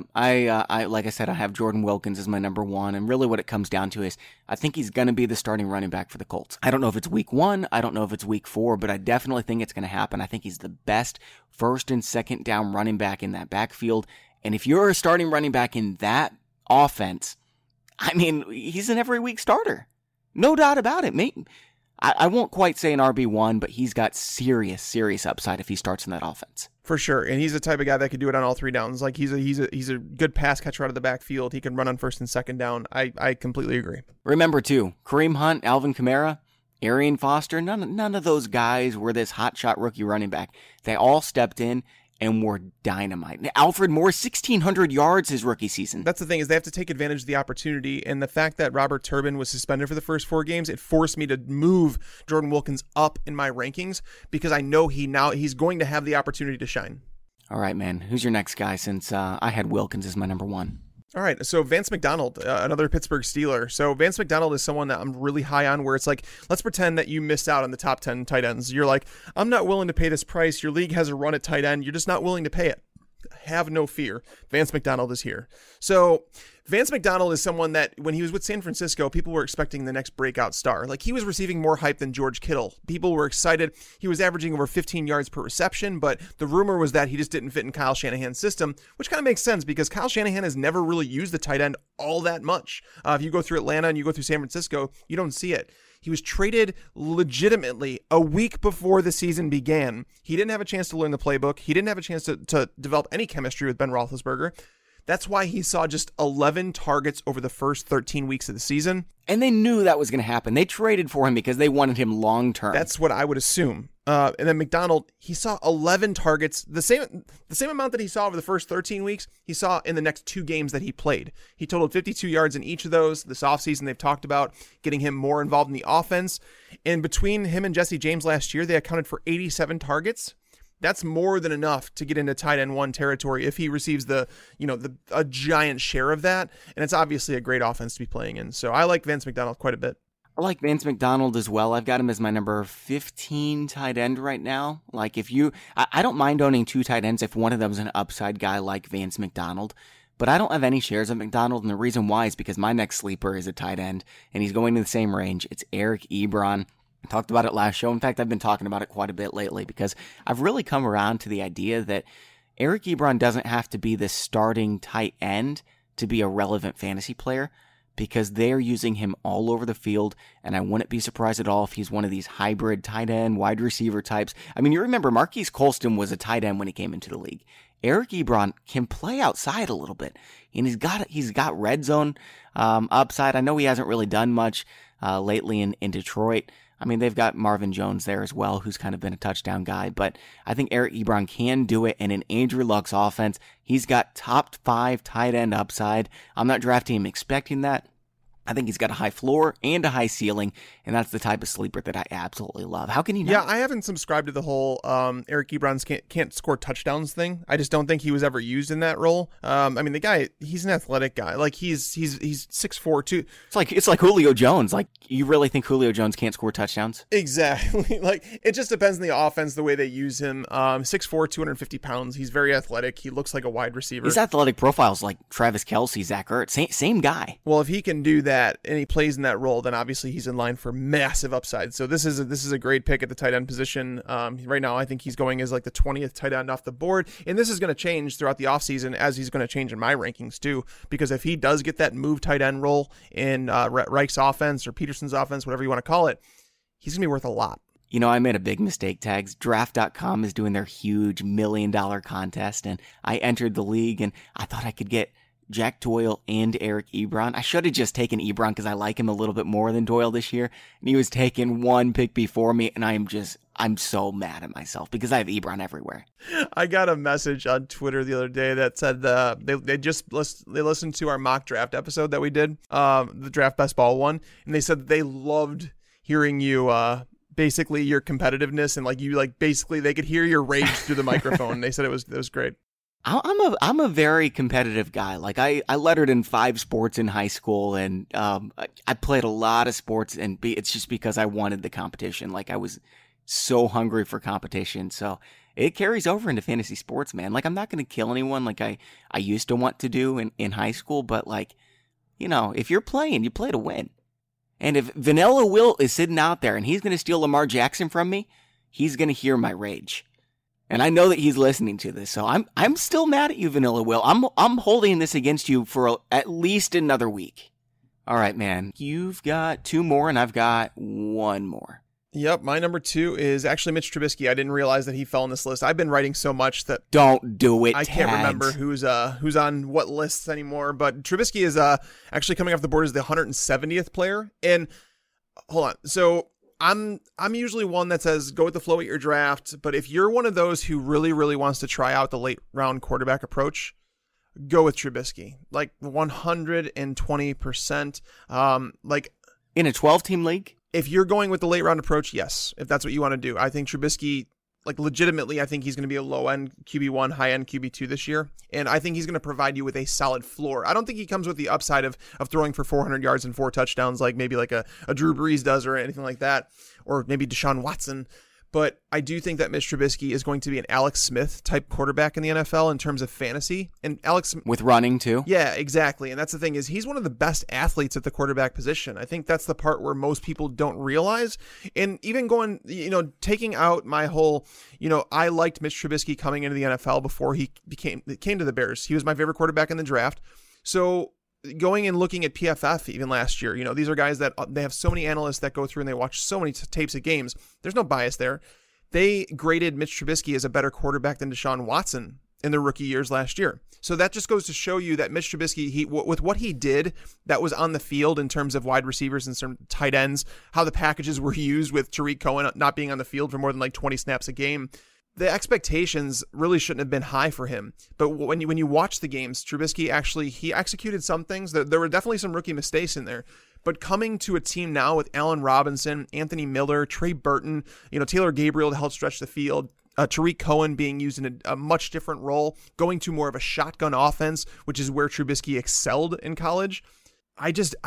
I like I said, I have Jordan Wilkins as my number 1, and really what it comes down to is I think he's going to be the starting running back for the Colts. I don't know if it's week 1, I don't know if it's week 4, but I definitely think it's going to happen. I think he's the best 1st and 2nd down running back in that backfield, and if you're a starting running back in that offense, I mean, he's an every week starter. No doubt about it, mate. I won't quite say an RB1, but he's got serious upside if he starts in that offense. For sure, and he's the type of guy that could do it on all 3 downs. Like he's a good pass catcher out of the backfield. He can run on 1st and 2nd down. I completely agree. Remember too, Kareem Hunt, Alvin Kamara, Arian Foster, none of those guys were this hotshot rookie running back. They all stepped in and were dynamite. Alfred Morris, 1,600 yards his rookie season. That's the thing, is they have to take advantage of the opportunity, and the fact that Robert Turbin was suspended for the first 4 games, it forced me to move Jordan Wilkins up in my rankings, because I know he's going to have the opportunity to shine. All right, man. Who's your next guy, since I had Wilkins as my number 1? All right, so Vance McDonald, another Pittsburgh Steeler. So Vance McDonald is someone that I'm really high on, where it's like, let's pretend that you missed out on the top 10 tight ends. You're like, I'm not willing to pay this price. Your league has a run at tight end. You're just not willing to pay it. Have no fear. Vance McDonald is here. So Vance McDonald is someone that when he was with San Francisco, people were expecting the next breakout star. Like, he was receiving more hype than George Kittle. People were excited. He was averaging over 15 yards per reception, but the rumor was that he just didn't fit in Kyle Shanahan's system, which kind of makes sense because Kyle Shanahan has never really used the tight end all that much. If you go through Atlanta and you go through San Francisco, you don't see it. He was traded legitimately a week before the season began. He didn't have a chance to learn the playbook. He didn't have a chance to develop any chemistry with Ben Roethlisberger. That's why he saw just 11 targets over the first 13 weeks of the season. And they knew that was going to happen. They traded for him because they wanted him long term. That's what I would assume. And then McDonald, he saw 11 targets, the same amount that he saw over the first 13 weeks, he saw in the next 2 games that he played. He totaled 52 yards in each of those. This offseason, they've talked about getting him more involved in the offense. And between him and Jesse James last year, they accounted for 87 targets. That's more than enough to get into tight end 1 territory if he receives a giant share of that. And it's obviously a great offense to be playing in. So I like Vance McDonald quite a bit. I like Vance McDonald as well. I've got him as my number 15 tight end right now. Like I don't mind owning 2 tight ends if one of them is an upside guy like Vance McDonald, but I don't have any shares of McDonald, and the reason why is because my next sleeper is a tight end, and he's going to the same range. It's Eric Ebron. I talked about it last show. In fact, I've been talking about it quite a bit lately because I've really come around to the idea that Eric Ebron doesn't have to be the starting tight end to be a relevant fantasy player, because they're using him all over the field, and I wouldn't be surprised at all if he's one of these hybrid tight end, wide receiver types. I mean, you remember Marquise Colston was a tight end when he came into the league. Eric Ebron can play outside a little bit, and he's got red zone upside. I know he hasn't really done much lately in Detroit. I mean, they've got Marvin Jones there as well, who's kind of been a touchdown guy, but I think Eric Ebron can do it, and in Andrew Luck's offense, he's got top 5 tight end upside. I'm not drafting him expecting that. I think he's got a high floor and a high ceiling, and that's the type of sleeper that I absolutely love. How can he not? Yeah, I haven't subscribed to the whole Eric Ebron's can't score touchdowns thing. I just don't think he was ever used in that role. I mean, the guy, he's an athletic guy. Like, he's 6'4", too. It's like Julio Jones. Like, you really think Julio Jones can't score touchdowns? Exactly. Like, it just depends on the offense, the way they use him. 6'4", 250 pounds. He's very athletic. He looks like a wide receiver. His athletic profile's like Travis Kelce, Zach Ertz. Same guy. Well, if he can do that, and he plays in that role, then obviously he's in line for massive upside. So this is a great pick at the tight end position. Right now, I think he's going as like the 20th tight end off the board, and this is going to change throughout the offseason, as he's going to change in my rankings too, because if he does get that move tight end role in Reich's offense or Peterson's offense, whatever you want to call it, he's going to be worth a lot. You know, I made a big mistake, Tags. Draft.com is doing their huge $1 million contest, and I entered the league, and I thought I could get Jack Doyle and Eric Ebron. I should have just taken Ebron because I like him a little bit more than Doyle this year, and he was taken one pick before me, and I'm so mad at myself because I have Ebron everywhere. I got a message on Twitter the other day that said they listened to our mock draft episode that we did, the Draft Best Ball one, and they said they loved hearing you basically your competitiveness, and basically they could hear your rage through the microphone. They said it was great. I'm a very competitive guy. Like I lettered in 5 sports in high school, and I played a lot of sports, and it's just because I wanted the competition. Like I was so hungry for competition. So it carries over into fantasy sports, man. Like I'm not going to kill anyone like I used to want to do in high school, but like, you know, if you're playing, you play to win. And if Vanilla Will is sitting out there and he's going to steal Lamar Jackson from me, he's going to hear my rage. And I know that he's listening to this, so I'm still mad at you, Vanilla Will. I'm holding this against you for at least another week. All right, man. You've got 2 more, and I've got 1 more. Yep, my number 2 is actually Mitch Trubisky. I didn't realize that he fell on this list. I've been writing so much that don't do it. I can't remember who's on what lists anymore. But Trubisky is actually coming off the board as the 170th player. And hold on, so I'm usually one that says go with the flow at your draft, but if you're one of those who really, really wants to try out the late round quarterback approach, go with Trubisky. Like 120%. Like in a 12-team league? If you're going with the late round approach, yes. If that's what you want to do. I think Trubisky, like legitimately, I think he's going to be a low-end QB1, high-end QB2 this year. And I think he's going to provide you with a solid floor. I don't think he comes with the upside of throwing for 400 yards and 4 touchdowns like maybe like a Drew Brees does or anything like that. Or maybe Deshaun Watson. But I do think that Mitch Trubisky is going to be an Alex Smith type quarterback in the NFL in terms of fantasy. And Alex with running too. Yeah, exactly. And that's the thing is he's one of the best athletes at the quarterback position. I think that's the part where most people don't realize. And even going, taking out my whole, I liked Mitch Trubisky coming into the NFL before he came to the Bears. He was my favorite quarterback in the draft. So going and looking at PFF even last year, these are guys that they have so many analysts that go through and they watch so many tapes of games. There's no bias there. They graded Mitch Trubisky as a better quarterback than Deshaun Watson in their rookie years last year. So that just goes to show you that Mitch Trubisky, with what he did that was on the field in terms of wide receivers and some tight ends, how the packages were used with Tariq Cohen not being on the field for more than like 20 snaps a game, the expectations really shouldn't have been high for him. But when you watch the games, Trubisky he executed some things. There were definitely some rookie mistakes in there. But coming to a team now with Allen Robinson, Anthony Miller, Trey Burton, Taylor Gabriel to help stretch the field, Tariq Cohen being used in a much different role, going to more of a shotgun offense, which is where Trubisky excelled in college.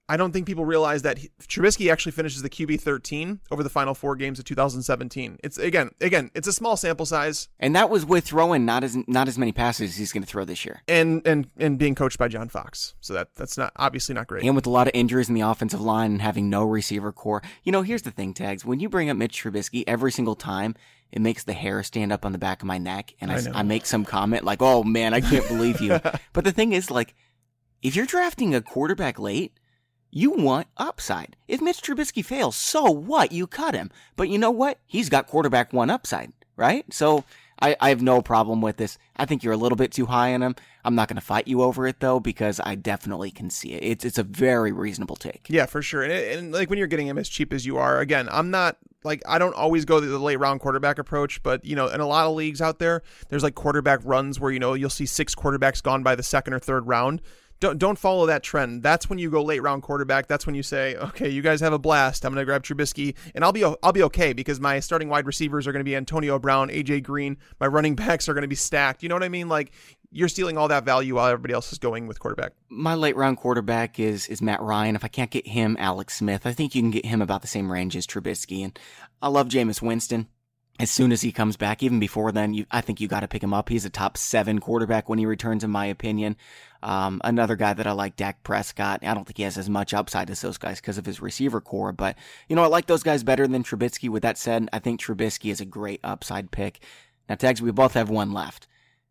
I don't think people realize that Trubisky actually finishes the QB 13 over the final 4 games of 2017. It's again, it's a small sample size, and that was with throwing not as many passes as he's going to throw this year, and being coached by John Fox. So that's not obviously not great. And with a lot of injuries in the offensive line and having no receiver core, here's the thing, Tags. When you bring up Mitch Trubisky, every single time it makes the hair stand up on the back of my neck, and I make some comment like, "Oh man, I can't believe you." But the thing is, like, if you're drafting a quarterback late, you want upside. If Mitch Trubisky fails, so what? You cut him. But you know what? He's got quarterback 1 upside, right? So I have no problem with this. I think you're a little bit too high on him. I'm not going to fight you over it, though, because I definitely can see it. It's a very reasonable take. Yeah, for sure. And like when you're getting him as cheap as you are, again, I'm not like, I don't always go the late round quarterback approach, but in a lot of leagues out there, there's like quarterback runs where, you'll see 6 quarterbacks gone by the 2nd or 3rd round. Don't follow that trend. That's when you go late round quarterback. That's when you say, okay, you guys have a blast. I'm going to grab Trubisky, and I'll be okay because my starting wide receivers are going to be Antonio Brown, AJ Green. My running backs are going to be stacked. You know what I mean? Like, you're stealing all that value while everybody else is going with quarterback. My late round quarterback is Matt Ryan. If I can't get him, Alex Smith. I think you can get him about the same range as Trubisky. And I love Jameis Winston. As soon as he comes back, even before then, I think you got to pick him up. He's a top 7 quarterback when he returns, in my opinion. Another guy that I like, Dak Prescott. I don't think he has as much upside as those guys because of his receiver core, but I like those guys better than Trubisky. With that said, I think Trubisky is a great upside pick. Now, Tags, we both have 1 left,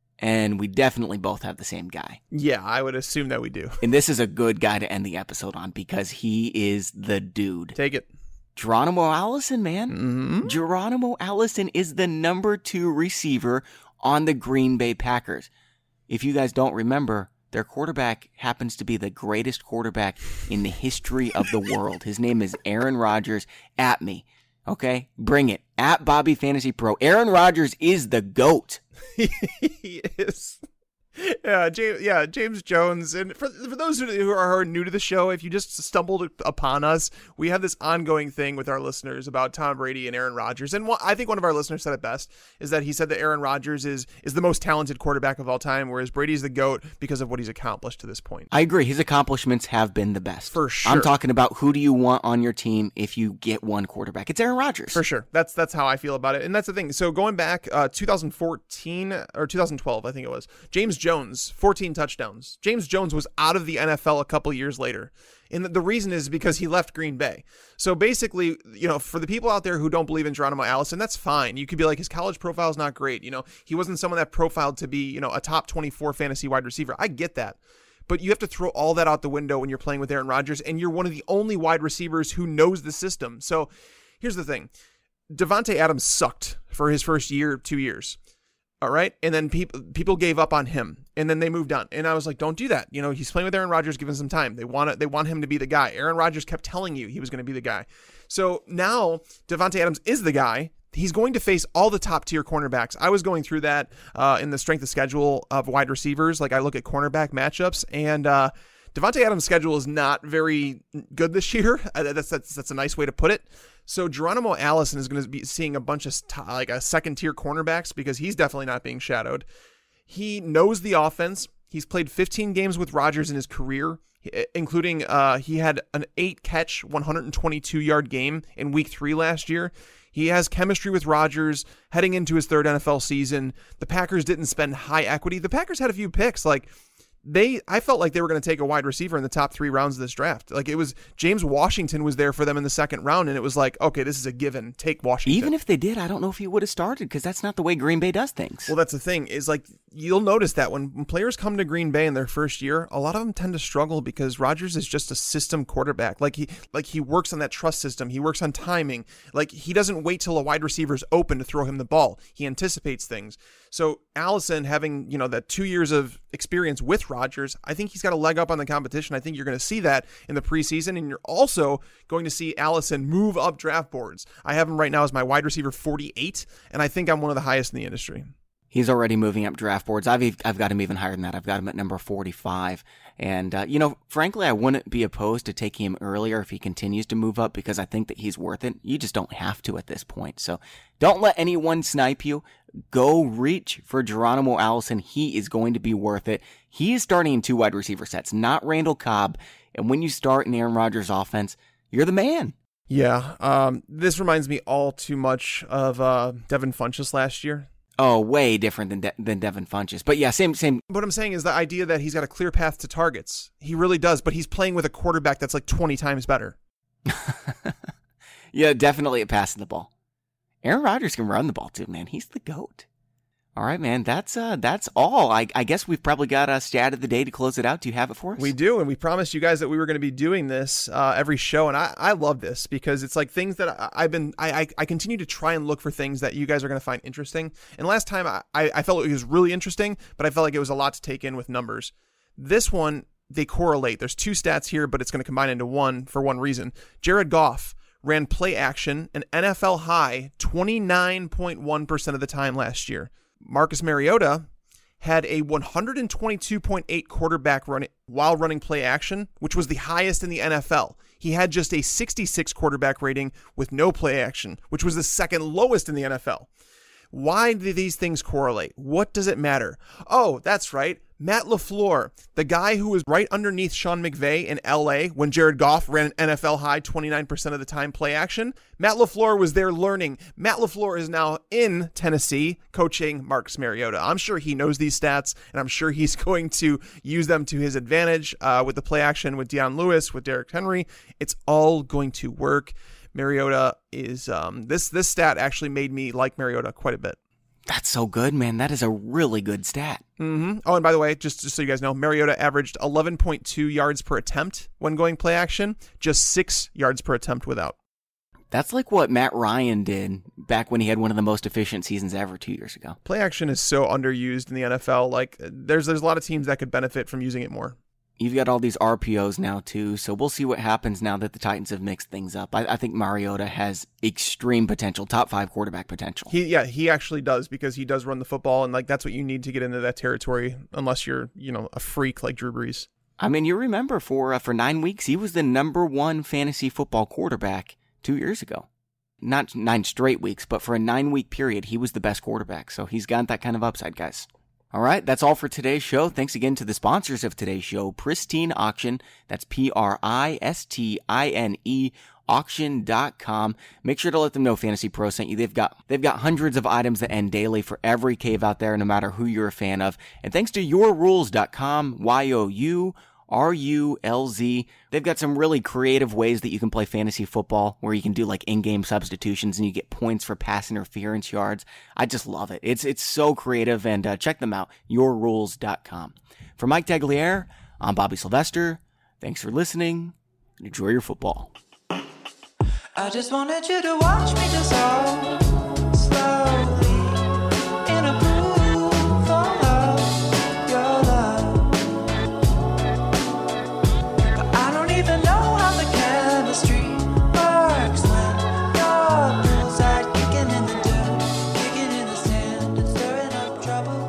and we definitely both have the same guy. Yeah, I would assume that we do. And this is a good guy to end the episode on because he is the dude. Take it. Geronimo Allison, man. Mm-hmm. Geronimo Allison is the number 2 receiver on the Green Bay Packers. If you guys don't remember, their quarterback happens to be the greatest quarterback in the history of the world. His name is Aaron Rodgers. At me. Okay? Bring it. At Bobby Fantasy Pro. Aaron Rodgers is the GOAT. He is. Yeah, James Jones. And for those who are new to the show, if you just stumbled upon us, we have this ongoing thing with our listeners about Tom Brady and Aaron Rodgers. And I think one of our listeners said it best, is that he said that Aaron Rodgers is the most talented quarterback of all time, whereas Brady's the GOAT because of what he's accomplished to this point. I agree. His accomplishments have been the best. For sure. I'm talking about who do you want on your team if you get one quarterback. It's Aaron Rodgers. For sure. That's how I feel about it. And that's the thing. So going back 2014 or 2012, I think it was, James Jones, 14 touchdowns. James Jones was out of the NFL a couple years later. And the reason is because he left Green Bay. So basically, for the people out there who don't believe in Geronimo Allison, that's fine. You could be like, his college profile is not great. He wasn't someone that profiled to be, a top 24 fantasy wide receiver. I get that. But you have to throw all that out the window when you're playing with Aaron Rodgers, and you're one of the only wide receivers who knows the system. So here's the thing. Devontae Adams sucked for his first year, 2 years. All right. And then people gave up on him, and then they moved on. And I was like, don't do that. He's playing with Aaron Rodgers, give him some time. They want him to be the guy. Aaron Rodgers kept telling you he was going to be the guy. So now Devontae Adams is the guy. He's going to face all the top tier cornerbacks. I was going through that in the strength of schedule of wide receivers. Like, I look at cornerback matchups, and Devontae Adams' schedule is not very good this year. That's a nice way to put it. So Geronimo Allison is going to be seeing a bunch of a second-tier cornerbacks because he's definitely not being shadowed. He knows the offense. He's played 15 games with Rodgers in his career, including he had an 8-catch, 122-yard game in Week 3 last year. He has chemistry with Rodgers heading into his 3rd NFL season. The Packers didn't spend high equity. The Packers had a few picks. I felt like they were going to take a wide receiver in the top 3 rounds of this draft. Like, it was James Washington was there for them in the 2nd round, and it was like, okay, this is a given. Take Washington. Even if they did, I don't know if he would have started because that's not the way Green Bay does things. Well, that's the thing is, like, you'll notice that when players come to Green Bay in their first year, a lot of them tend to struggle because Rodgers is just a system quarterback. Like he works on that trust system. He works on timing. Like, he doesn't wait till a wide receiver's open to throw him the ball. He anticipates things. So Allison, having, that 2 years of experience with Rodgers, I think he's got a leg up on the competition. I think you're going to see that in the preseason, and you're also going to see Allison move up draft boards. I have him right now as my wide receiver 48, and I think I'm one of the highest in the industry. He's already moving up draft boards. I've got him even higher than that. I've got him at number 45. And, frankly, I wouldn't be opposed to taking him earlier if he continues to move up because I think that he's worth it. You just don't have to at this point. So don't let anyone snipe you. Go reach for Geronimo Allison. He is going to be worth it. He is starting in 2 wide receiver sets, not Randall Cobb. And when you start in Aaron Rodgers' offense, you're the man. Yeah. This reminds me all too much of Devin Funchess last year. Oh, way different than Devin Funchess. But yeah, same. What I'm saying is the idea that he's got a clear path to targets. He really does, but he's playing with a quarterback that's like 20 times better. Yeah, definitely at passing the ball. Aaron Rodgers can run the ball too, man. He's the GOAT. All right, man. That's all. I guess we've probably got a stat of the day to close it out. Do you have it for us? We do, and we promised you guys that we were going to be doing this every show, and I love this because it's like things that I continue to try and look for things that you guys are going to find interesting. And last time I felt it was really interesting, but I felt like it was a lot to take in with numbers. This one, they correlate. There's 2 stats here, but it's going to combine into one for one reason. Jared Goff ran play action an NFL high 29.1% of the time last year. Marcus Mariota had a 122.8 quarterback run while running play action, which was the highest in the NFL. He had just a 66 quarterback rating with no play action, which was the second lowest in the NFL. Why do these things correlate? What does it matter? Oh, that's right. Matt LaFleur, the guy who was right underneath Sean McVay in LA when Jared Goff ran an NFL high 29% of the time play action. Matt LaFleur was there learning. Matt LaFleur is now in Tennessee coaching Marcus Mariota. I'm sure he knows these stats, and I'm sure he's going to use them to his advantage with the play action with Deion Lewis, with Derrick Henry. It's all going to work. Mariota is this stat actually made me like Mariota quite a bit. That's so good, man. That is a really good stat. Mm-hmm. Oh, and by the way, just so you guys know, Mariota averaged 11.2 yards per attempt when going play action, just 6 yards per attempt without. That's like what Matt Ryan did back when he had one of the most efficient seasons ever 2 years ago. Play action is so underused in the NFL. Like, there's a lot of teams that could benefit from using it more. You've got all these RPOs now, too, so we'll see what happens now that the Titans have mixed things up. I think Mariota has extreme potential, top 5 quarterback potential. He actually does, because he does run the football, and like that's what you need to get into that territory, unless you're, a freak like Drew Brees. I mean, you remember for 9 weeks, he was the number 1 fantasy football quarterback 2 years ago. Not 9 straight weeks, but for a 9-week period, he was the best quarterback, so he's got that kind of upside, guys. All right, that's all for today's show. Thanks again to the sponsors of today's show, Pristine Auction. That's Pristine, auction.com. Make sure to let them know Fantasy Pro sent you. They've got hundreds of items that end daily for every cave out there, no matter who you're a fan of. And thanks to yourrules.com, YOURULZ. They've got some really creative ways that you can play fantasy football, where you can do like in-game substitutions and you get points for pass interference yards. I just love it. It's so creative, and check them out, yourrules.com. For Mike Tagliere, I'm Bobby Sylvester. Thanks for listening, and enjoy your football. I just wanted you to watch me dissolve slowly in a pool full of your love. But I don't even know how the chemistry works when your poolside kicking in the dirt, kicking in the sand and stirring up trouble.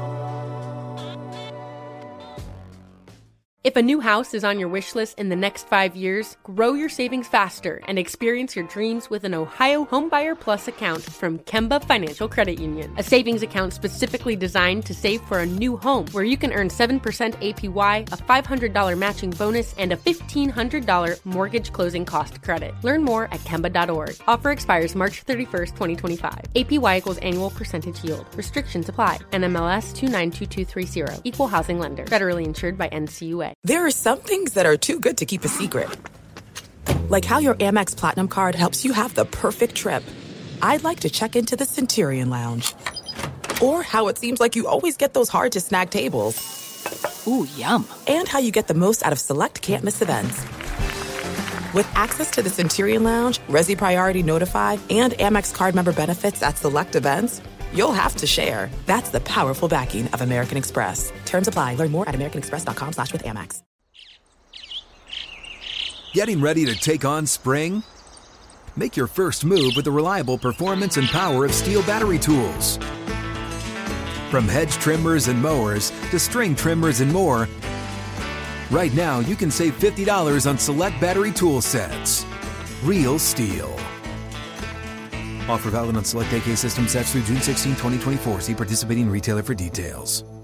If a new house is on your wish list in the next 5 years, grow your savings faster and experience your dreams with an Ohio Homebuyer Plus account from Kemba Financial Credit Union. A savings account specifically designed to save for a new home, where you can earn 7% APY, a $500 matching bonus, and a $1,500 mortgage closing cost credit. Learn more at Kemba.org. Offer expires March 31st, 2025. APY equals annual percentage yield. Restrictions apply. NMLS 292230. Equal housing lender. Federally insured by NCUA. There are some things that are too good to keep a secret. Like how your Amex Platinum card helps you have the perfect trip. I'd like to check into the Centurion Lounge. Or how it seems like you always get those hard-to-snag tables. Ooh, yum. And how you get the most out of select can't-miss events. With access to the Centurion Lounge, Resi Priority Notified, and Amex card member benefits at select events, you'll have to share. That's the powerful backing of American Express. Terms apply. Learn more at americanexpress.com/withAmex. Getting ready to take on spring? Make your first move with the reliable performance and power of Steel battery tools. From hedge trimmers and mowers to string trimmers and more, right now you can save $50 on select battery tool sets. Real STIHL. Offer valid on select AK system sets through June 16, 2024. See participating retailer for details.